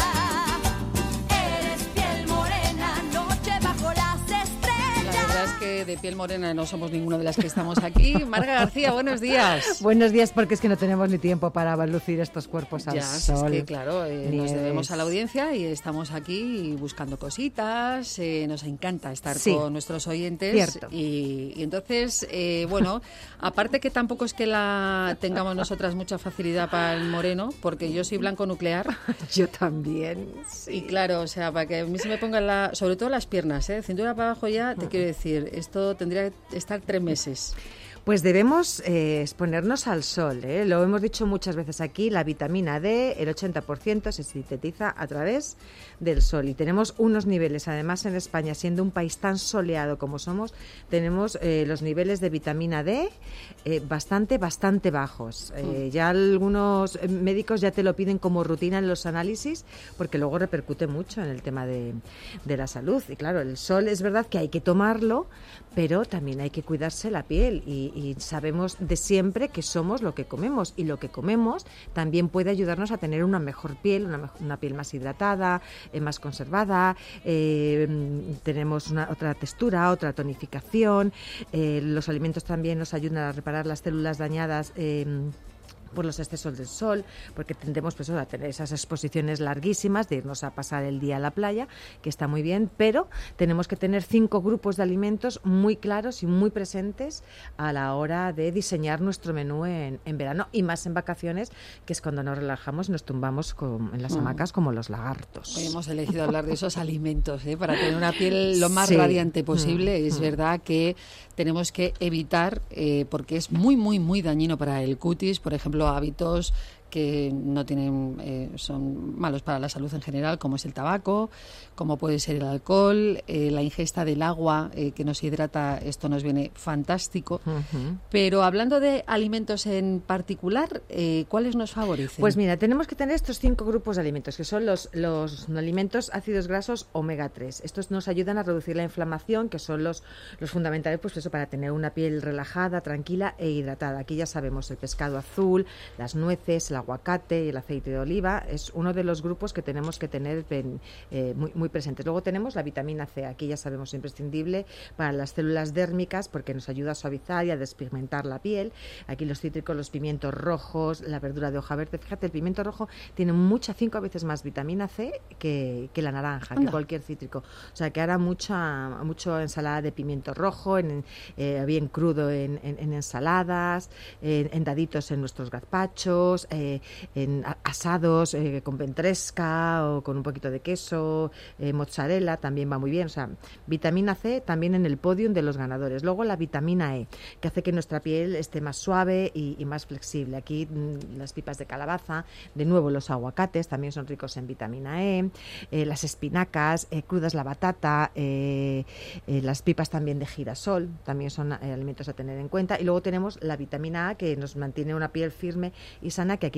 Eres piel morena, noche bajo las estrellas. La verdad es que de piel morena no somos ninguna de las que estamos aquí. Marga García, buenos días. Buenos días, porque es que no tenemos ni tiempo para lucir estos cuerpos al Ya, sol. es que claro, eh, nos debemos a la audiencia y estamos aquí buscando cositas, eh, nos encanta estar Sí, con nuestros oyentes. cierto. Y, y entonces, eh, bueno, aparte que tampoco es que la tengamos nosotras mucha facilidad para el moreno, porque yo soy blanco nuclear. Yo también. Y claro, o sea, para que a mí se me pongan la, sobre todo las piernas, ¿eh? Cintura para abajo ya, te quiero decir, esto tendría que estar tres meses. Pues debemos eh, exponernos al sol, ¿eh? Lo hemos dicho muchas veces aquí, la vitamina D, el ochenta por ciento se sintetiza a través del sol. Y tenemos unos niveles, además en España, siendo un país tan soleado como somos, tenemos eh, los niveles de vitamina D eh, bastante, bastante bajos. Eh, ya algunos médicos ya te lo piden como rutina en los análisis, porque luego repercute mucho en el tema de, de la salud. Y claro, el sol es verdad que hay que tomarlo, pero también hay que cuidarse la piel y, y sabemos de siempre que somos lo que comemos, y lo que comemos también puede ayudarnos a tener una mejor piel, una, mejor, una piel más hidratada, eh, más conservada, eh, tenemos una, otra textura, otra tonificación, eh, los alimentos también nos ayudan a reparar las células dañadas eh, por los excesos del sol, porque tendemos pues, a tener esas exposiciones larguísimas de irnos a pasar el día a la playa, que está muy bien, pero tenemos que tener cinco grupos de alimentos muy claros y muy presentes a la hora de diseñar nuestro menú en, en verano, y más en vacaciones, que es cuando nos relajamos y nos tumbamos con, en las hamacas como los lagartos. Hoy hemos elegido hablar de esos alimentos, ¿eh? Para tener una piel lo más Sí. radiante posible. Mm, Es mm. verdad que tenemos que evitar, eh, porque es muy, muy, muy dañino para el cutis, por ejemplo, hábitos que no tienen, eh, son malos para la salud en general, como es el tabaco, como puede ser el alcohol, eh, la ingesta del agua eh, que nos hidrata, esto nos viene fantástico. Ujú. Pero hablando de alimentos en particular, eh, ¿cuáles nos favorecen? Pues mira, tenemos que tener estos cinco grupos de alimentos, que son los, los alimentos ácidos grasos omega tres. Estos nos ayudan a reducir la inflamación, que son los, los fundamentales pues eso, para tener una piel relajada, tranquila e hidratada. Aquí ya sabemos el pescado azul, las nueces, el aguacate y el aceite de oliva. Es uno de los grupos que tenemos que tener eh, muy, muy presentes. Luego tenemos la vitamina C. Aquí ya sabemos, imprescindible para las células dérmicas, porque nos ayuda a suavizar y a despigmentar la piel. Aquí los cítricos, los pimientos rojos, la verdura de hoja verde. Fíjate, el pimiento rojo tiene mucha, cinco veces más vitamina C que, que la naranja, Anda. que cualquier cítrico. O sea, que hará mucha mucho ensalada de pimiento rojo, en, eh, bien crudo en, en, en ensaladas, en, en daditos en nuestros gazpachos, eh, en asados eh, con ventresca o con un poquito de queso, eh, mozzarella, también va muy bien. O sea, vitamina C también en el podium de los ganadores. Luego la vitamina E, que hace que nuestra piel esté más suave y, y más flexible. Aquí mmm, las pipas de calabaza, de nuevo los aguacates también son ricos en vitamina E, eh, las espinacas, eh, crudas la batata, eh, eh, las pipas también de girasol, también son eh, alimentos a tener en cuenta. Y luego tenemos la vitamina A, que nos mantiene una piel firme y sana, que aquí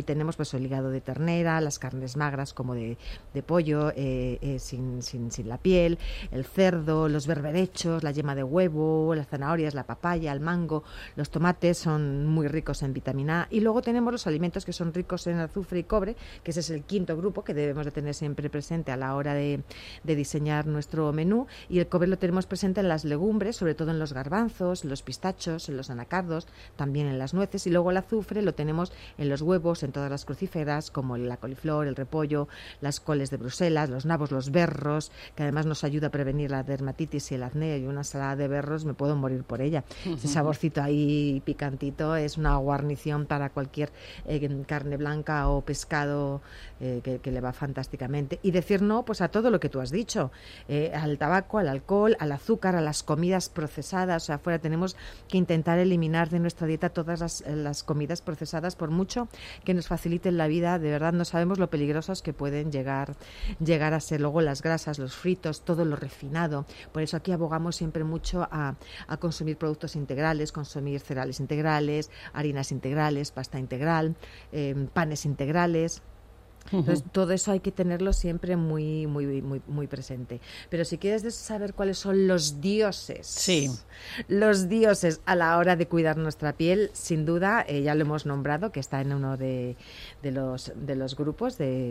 tenemos pues el hígado de ternera, las carnes magras como de, de pollo eh, eh, sin, sin, sin la piel, el cerdo, los berberechos, la yema de huevo, las zanahorias, la papaya, el mango, los tomates son muy ricos en vitamina A. Y luego tenemos los alimentos que son ricos en azufre y cobre, que ese es el quinto grupo que debemos de tener siempre presente a la hora de, de diseñar nuestro menú. Y el cobre lo tenemos presente en las legumbres, sobre todo en los garbanzos, en los pistachos, en los anacardos, también en las nueces. Y luego el azufre lo tenemos en los huevos, en todas las crucíferas, como la coliflor, el repollo, las coles de Bruselas, los nabos, los berros, que además nos ayuda a prevenir la dermatitis y el acné. Y una ensalada de berros me puedo morir por ella. Uh-huh. Ese saborcito ahí picantito es una guarnición para cualquier eh, carne blanca o pescado eh, que, que le va fantásticamente. Y decir no pues a todo lo que tú has dicho, eh, al tabaco, al alcohol, al azúcar, a las comidas procesadas. O sea, afuera tenemos que intentar eliminar de nuestra dieta todas las, las comidas procesadas, por mucho que nos faciliten la vida. De verdad no sabemos lo peligrosas que pueden llegar, llegar a ser. Luego las grasas, los fritos, todo lo refinado. Por eso aquí abogamos siempre mucho a, a consumir productos integrales, consumir cereales integrales, harinas integrales, pasta integral, eh, panes integrales. Entonces, uh-huh. todo eso hay que tenerlo siempre muy, muy, muy, muy presente. Pero si quieres saber cuáles son los dioses, sí. los dioses a la hora de cuidar nuestra piel, sin duda, eh, ya lo hemos nombrado, que está en uno de, de los de los grupos de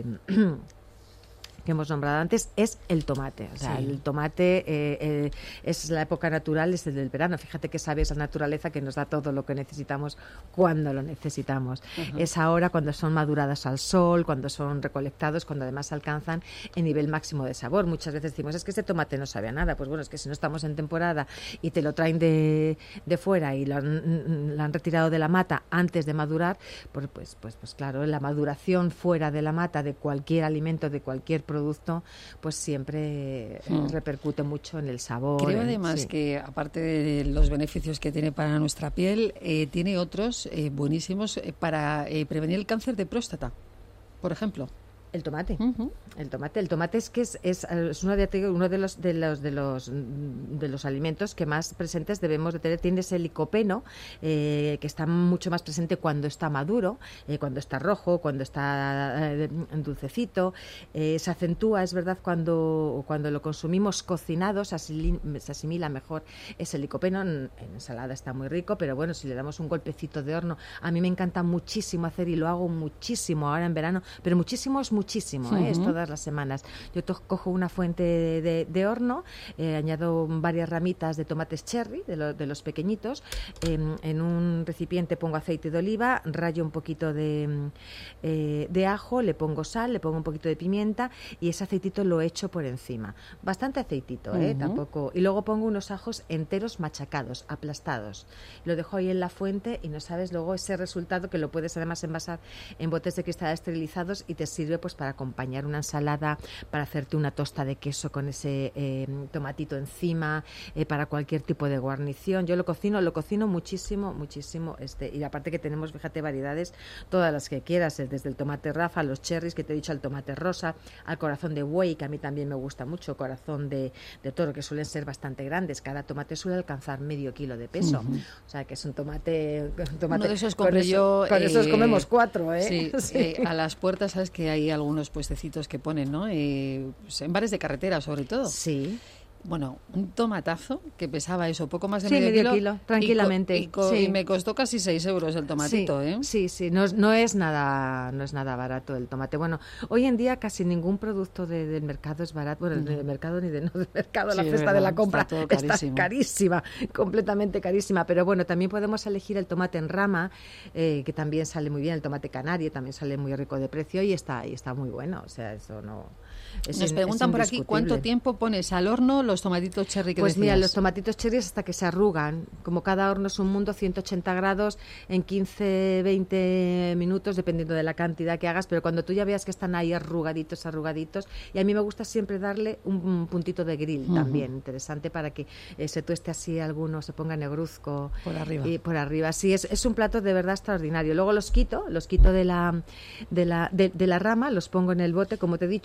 que hemos nombrado antes, es el tomate. O sea, sí. el tomate eh, eh, es la época natural, es el del verano. Fíjate que sabe esa naturaleza que nos da todo lo que necesitamos cuando lo necesitamos. Uh-huh. Es ahora cuando son maduradas al sol, cuando son recolectados, cuando además alcanzan el nivel máximo de sabor. Muchas veces decimos, es que este tomate no sabe a nada. Pues bueno, es que si no estamos en temporada y te lo traen de, de fuera y lo han, lo han retirado de la mata antes de madurar, pues, pues, pues, pues claro, la maduración fuera de la mata de cualquier alimento, de cualquier producto, producto, pues siempre hmm. repercute mucho en el sabor. Creo en, además sí. que, aparte de los beneficios que tiene para nuestra piel, eh, tiene otros eh, buenísimos eh, para eh, prevenir el cáncer de próstata, por ejemplo. El tomate, uh-huh. el tomate, el tomate es que es, es, es uno, de, uno de los de los de los de los alimentos que más presentes debemos de tener. Tiene ese licopeno eh, que está mucho más presente cuando está maduro, eh, cuando está rojo, cuando está eh, dulcecito. Eh, se acentúa, es verdad, cuando cuando lo consumimos cocinado, se, asimila, se asimila mejor ese licopeno. En, en ensalada está muy rico, pero bueno, si le damos un golpecito de horno, a mí me encanta muchísimo hacer y lo hago muchísimo ahora en verano, pero muchísimo es muchísimo, uh-huh. ¿eh? Es todas las semanas. Yo to- cojo una fuente de, de, de horno, eh, añado varias ramitas de tomates cherry, de, lo, de los pequeñitos, eh, en un recipiente pongo aceite de oliva, rayo un poquito de, eh, de ajo, le pongo sal, le pongo un poquito de pimienta y ese aceitito lo echo por encima. Bastante aceitito, ¿eh? Uh-huh. Tampoco. Y luego pongo unos ajos enteros machacados, aplastados. Lo dejo ahí en la fuente y no sabes luego ese resultado, que lo puedes además envasar en botes de cristal esterilizados y te sirve pues para acompañar una ensalada, para hacerte una tosta de queso con ese eh, tomatito encima, eh, para cualquier tipo de guarnición. Yo lo cocino, lo cocino muchísimo, muchísimo. Este, y aparte que tenemos, fíjate, variedades, todas las que quieras, desde el tomate rafa, los cherries, que te he dicho, al tomate rosa, al corazón de buey, que a mí también me gusta mucho, corazón de, de toro, que suelen ser bastante grandes. Cada tomate suele alcanzar medio kilo de peso. Uh-huh. O sea, que es un tomate... Un tomate Uno de esos compré con yo... Eso, con eh, esos comemos cuatro, ¿eh? Sí, sí. Eh, a las puertas, sabes que hay algunos puestecitos que ponen, ¿no? Eh, pues en bares de carretera, sobre todo. Sí. Bueno, un tomatazo que pesaba eso, poco más de sí, medio, medio kilo, kilo, tranquilamente. Y, co- y, co- sí. y me costó casi seis euros el tomatito, sí, ¿eh? Sí, sí, no, no es nada, no es nada barato el tomate. Bueno, hoy en día casi ningún producto de, del mercado es barato. Bueno, mm. del mercado ni de no del mercado, sí, la cesta verdad, de la compra está, todo carísimo. Está carísima, completamente carísima. Pero bueno, también podemos elegir el tomate en rama, eh, que también sale muy bien. El tomate canario también sale muy rico de precio y está, y está muy bueno. O sea, eso no... Es Nos in, preguntan por aquí cuánto tiempo pones al horno los tomatitos cherry que Pues decías. mira, los tomatitos cherry hasta que se arrugan. Como cada horno es un mundo, ciento ochenta grados en quince, veinte minutos, dependiendo de la cantidad que hagas, pero cuando tú ya veas que están ahí arrugaditos, arrugaditos, y a mí me gusta siempre darle un, un puntito de grill uh-huh. también, interesante para que eh, se tueste así alguno, se ponga negruzco. Por arriba. Y por arriba, sí, es, es un plato de verdad extraordinario. Luego los quito, los quito de la, de la, de, de la rama, los pongo en el bote, como te he dicho, y a veces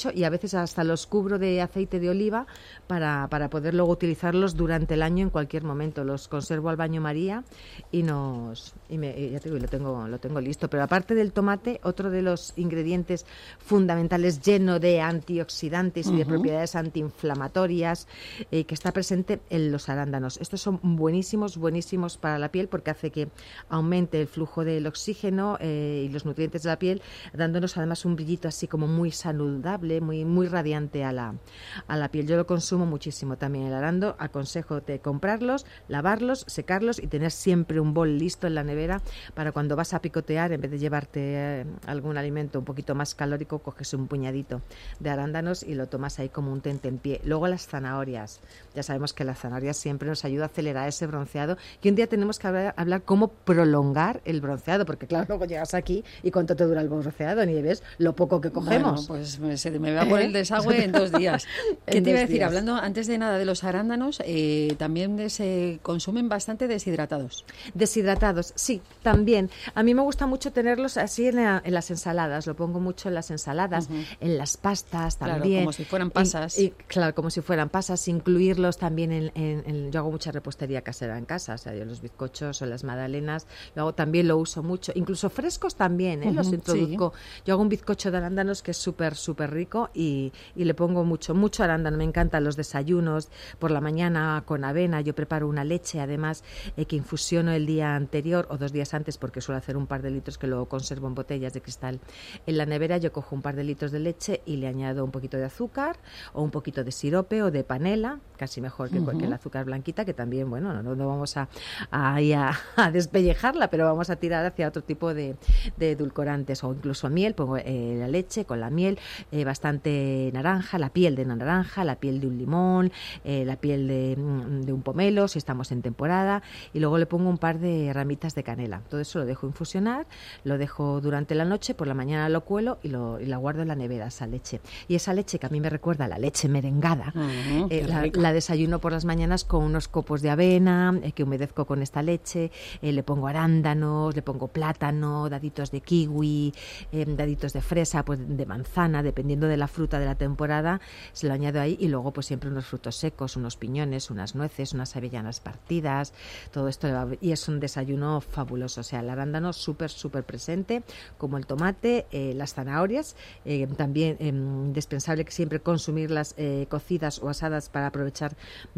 veces hasta los cubro de aceite de oliva para, para poder luego utilizarlos durante el año en cualquier momento. Los conservo al baño María y nos y me, y ya te digo, lo tengo, lo tengo listo. Pero aparte del tomate, otro de los ingredientes fundamentales lleno de antioxidantes y de Ujú. propiedades antiinflamatorias eh, que está presente en los arándanos. Estos son buenísimos, buenísimos para la piel porque hace que aumente el flujo del oxígeno eh, y los nutrientes de la piel, dándonos además un brillito así como muy saludable, muy, muy radiante a la, a la piel. Yo lo consumo muchísimo también el arándano. Aconsejo de comprarlos, lavarlos, secarlos y tener siempre un bol listo en la nevera para cuando vas a picotear, en vez de llevarte eh, algún alimento un poquito más calórico, coges un puñadito de arándanos y lo tomas ahí como un tentempié. Luego las zanahorias. Ya sabemos que las zanahorias siempre nos ayuda a acelerar ese bronceado, que un día tenemos que hablar, hablar cómo prolongar el bronceado, porque claro, luego llegas aquí y cuánto te dura el bronceado, ni ves lo poco que cogemos. Bueno, pues me, se me va por el desagüe en dos días. ¿Qué En te iba a dos decir? días. Hablando antes de nada de los arándanos, eh, también se consumen bastante deshidratados. Deshidratados, sí, también. A mí me gusta mucho tenerlos así en, la- en las ensaladas, lo pongo mucho en las ensaladas, Ujú. en las pastas Claro, también. como si fueran Y- pasas. Y, claro, como si fueran pasas, incluirlos también en, en- en- yo hago mucha repostería casera en casa, o sea, yo los bizcochos o las magdalenas, luego también lo uso mucho, incluso frescos también, ¿eh? Los Ujú, introduzco. Yo hago un bizcocho de arándanos que es súper, súper rico y, y le pongo mucho, mucho arándano. Me encantan los desayunos por la mañana con avena. Yo preparo una leche, además, eh, que infusiono el día anterior o dos días antes, porque suelo hacer un par de litros que luego conservo en botellas de cristal en la nevera. Yo cojo un par de litros de leche y le añado un poquito de azúcar o un poquito de sirope o de panela, casi mejor que, Ujú. que el azúcar blanquita, que también, bueno, no, no vamos a, a, ahí a, a despellejarla, pero vamos a tirar hacia otro tipo de, de edulcorantes o incluso miel. Pongo eh, la leche con la miel, eh, bastante naranja, la piel de una naranja, la piel de un limón, eh, la piel de, mm, de un pomelo, si estamos en temporada, y luego le pongo un par de ramitas de canela. Todo eso lo dejo infusionar, lo dejo durante la noche, por la mañana lo cuelo y, lo, y la guardo en la nevera, esa leche. Y esa leche que a mí me recuerda a la leche merengada, Ujú, eh, qué la, rico. la desayuno por las mañanas con unos copos de avena eh, que humedezco con esta leche, eh, le pongo arándanos, le pongo plátano, daditos de kiwi, eh, daditos de fresa, pues de manzana, dependiendo de la fruta de la temporada, se lo añado ahí y luego pues siempre unos frutos secos, unos piñones, unas nueces, unas avellanas partidas, todo esto le va- y es un desayuno fabuloso. O sea, el arándano súper, súper presente, como el tomate, eh, las zanahorias, eh, también eh, indispensable que siempre consumirlas eh, cocidas o asadas para aprovechar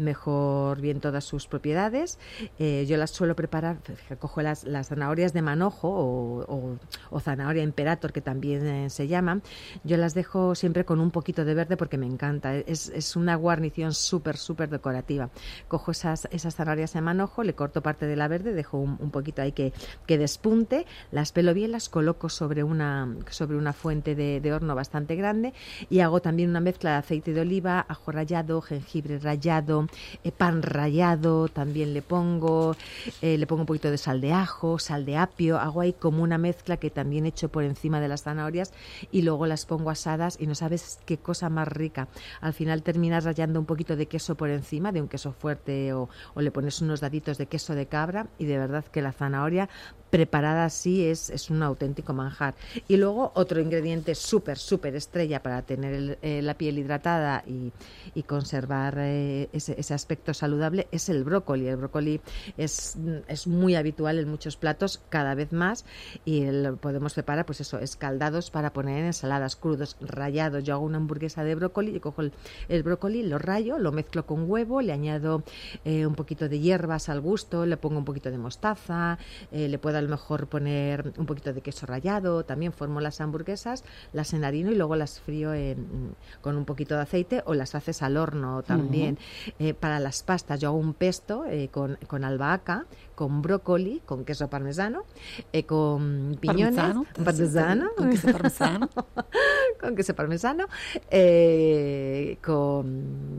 mejor bien todas sus propiedades. Eh, yo las suelo preparar, fíjate, cojo las, las zanahorias de manojo o, o- o zanahoria imperator, que también eh, se llaman. Yo las dejo siempre con un poquito de verde porque me encanta. Es, es una guarnición súper, súper decorativa. Cojo esas, esas zanahorias de manojo, le corto parte de la verde, dejo un, un poquito ahí que, que despunte, las pelo bien, las coloco sobre una, sobre una fuente de, de horno bastante grande y hago también una mezcla de aceite de oliva, ajo rallado, jengibre rallado, eh, pan rallado, también le pongo, eh, le pongo un poquito de sal de ajo, sal de apio, hago ahí como una mezcla que también echo por encima de las zanahorias y luego las pongo asadas y no sabes qué cosa más rica. Al final terminas rallando un poquito de queso por encima, de un queso fuerte o, o le pones unos daditos de queso de cabra y de verdad que la zanahoria preparada así es, es un auténtico manjar. Y luego otro ingrediente súper, súper estrella para tener el, eh, la piel hidratada y, y conservar eh, ese, ese aspecto saludable es el brócoli. El brócoli es, es muy habitual en muchos platos, cada vez más, y lo podemos preparar, pues eso, escaldados para poner en ensaladas, crudos, rallados. Yo hago una hamburguesa de brócoli, yo cojo el, el brócoli, lo rayo, lo mezclo con huevo, le añado eh, un poquito de hierbas al gusto, le pongo un poquito de mostaza, eh, le puedo a lo mejor poner un poquito de queso rallado, también formo las hamburguesas, las enharino y luego las frío en- con un poquito de aceite o las haces al horno también. Eh, para las pastas yo hago un pesto eh, con, con albahaca, con brócoli, con queso parmesano, eh, con piñones, Parmesano, parmesano, con queso parmesano. con queso parmesano, eh, con,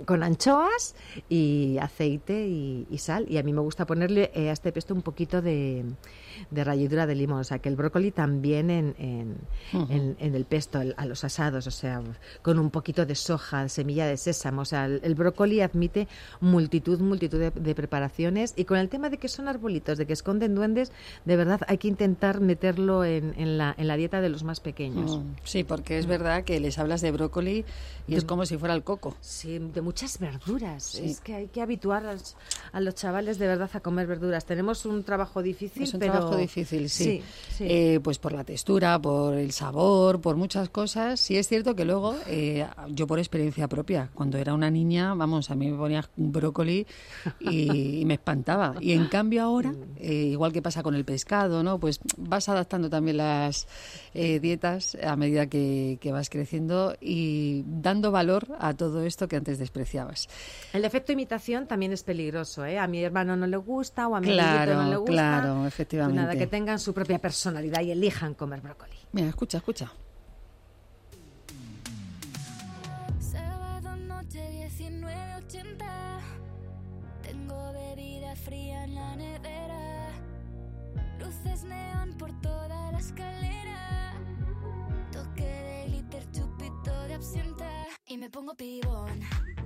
con anchoas y aceite y, y sal. Y a mí me gusta ponerle eh, a este pesto un poquito de, de ralladura de limón. O sea, que el brócoli también en, en, uh-huh. en, en el pesto, el, a los asados, o sea, con un poquito de soja, semilla de sésamo. O sea, el, el brócoli admite multitud, multitud de, de preparaciones. Y con el tema de que son arbolitos, de que esconden duendes, de verdad hay que intentar meterlo en, en, la, en la dieta de los más pequeños. Mm, sí, porque es verdad que les hablas de brócoli y de, es como si fuera el coco. Sí, de muchas verduras. Sí. Es que hay que habituar a los, a los chavales de verdad a comer verduras. Tenemos un trabajo difícil, es un pero... trabajo difícil, sí. sí, sí. Eh, pues por la textura, por el sabor, por muchas cosas. Sí es cierto que luego, eh, yo por experiencia propia, cuando era una niña, vamos, a mí me ponías un brócoli y, y me espantaba. Y en cambio ahora, eh, igual que pasa con el pescado, ¿no? Pues vas adaptando también las eh, dietas a medida que, que vas creciendo y dando valor a todo esto que antes despreciabas. El efecto imitación también es peligroso, ¿eh? A mi hermano no le gusta o a mi claro, amiguito no le gusta. Claro, efectivamente. Pues nada, que tengan su propia personalidad y elijan comer brócoli. Mira, escucha, escucha. Sábado noche diecinueve ochenta. Tengo bebida fría en la nevera. Luces neón por toda la escalera. Toque de glitter, chupito de absenta. Y me pongo pibón.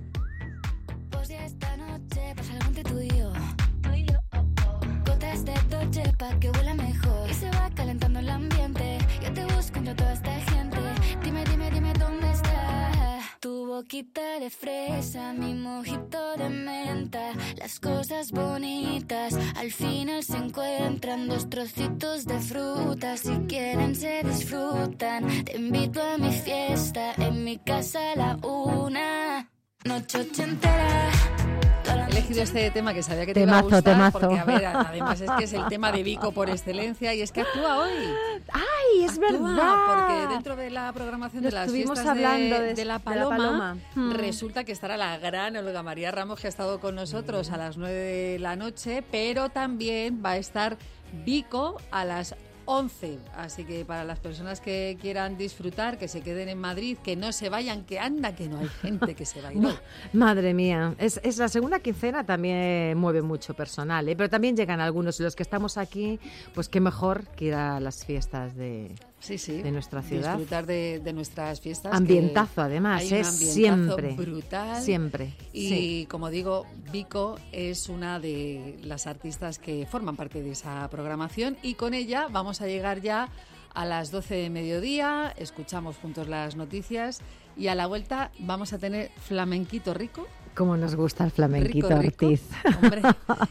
Pues ya esta noche pasa algo entre tú y yo. Tú y yo, oh, oh. Gotas de Dolce pa' que huela mejor. Y se va calentando el ambiente. Yo te busco entre toda esta gente. Dime, dime, dime dónde está. Tu boquita de fresa, mi mojito de menta. Las cosas bonitas al final se encuentran. Dos trocitos de fruta, si quieren se disfrutan. Te invito a mi fiesta, en mi casa a la una. Noche ochentera. He elegido este tema que sabía que te temazo, iba a gustar temazo. porque, a ver, además es que es el tema de Vico por excelencia y es que actúa hoy. ¡Ay, es actúa, verdad! Porque dentro de la programación Lo de las estuvimos fiestas hablando de, de, de, la de Paloma, la Paloma. Mm. resulta que estará la gran Olga María Ramos, que ha estado con nosotros a las nueve de la noche, pero también va a estar Vico a las once, así que para las personas que quieran disfrutar, que se queden en Madrid, que no se vayan, que anda, que no hay gente que se vaya. ¿no? Madre mía, es, es la segunda quincena, también mueve mucho personal, ¿eh? Pero también llegan algunos, los que estamos aquí, pues qué mejor que ir a las fiestas de, sí, sí. de nuestra ciudad. Disfrutar de, de nuestras fiestas. Ambientazo, además, hay un es ambientazo siempre. brutal. Siempre. Y sí. como digo, Vico es una de las artistas que forman parte de esa programación y con ella vamos a llegar ya a las doce de mediodía, escuchamos juntos las noticias y a la vuelta vamos a tener flamenquito rico. Como nos gusta el flamenquito, rico, rico, Ortiz. Hombre.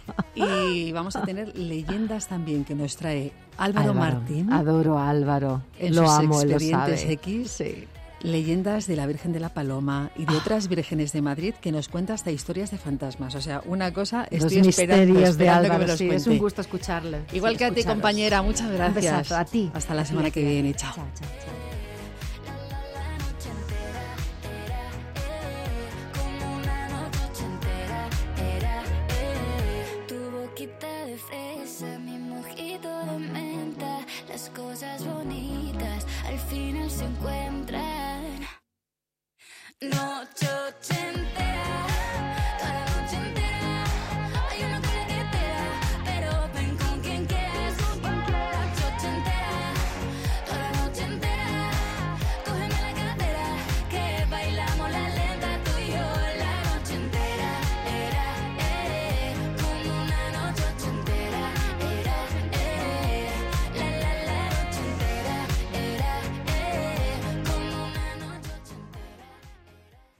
Y vamos a tener leyendas también que nos trae Álvaro, Álvaro Martín. Adoro a Álvaro, en lo sus amo, lo Expedientes sabe. X. Sí. Leyendas de la Virgen de la Paloma y de otras vírgenes de Madrid que nos cuenta hasta historias de fantasmas. O sea, una cosa, estoy Los esperando, misterios esperando de que Álvaro, me los sí, cuente. es un gusto escucharle. Igual sí, que a ti, escucharos. compañera, muchas gracias. Un besazo, a ti. Hasta la semana que viene. Chao. Chao, chao, chao. De fresa, mi mojito de menta, las cosas bonitas al final se encuentran. Noche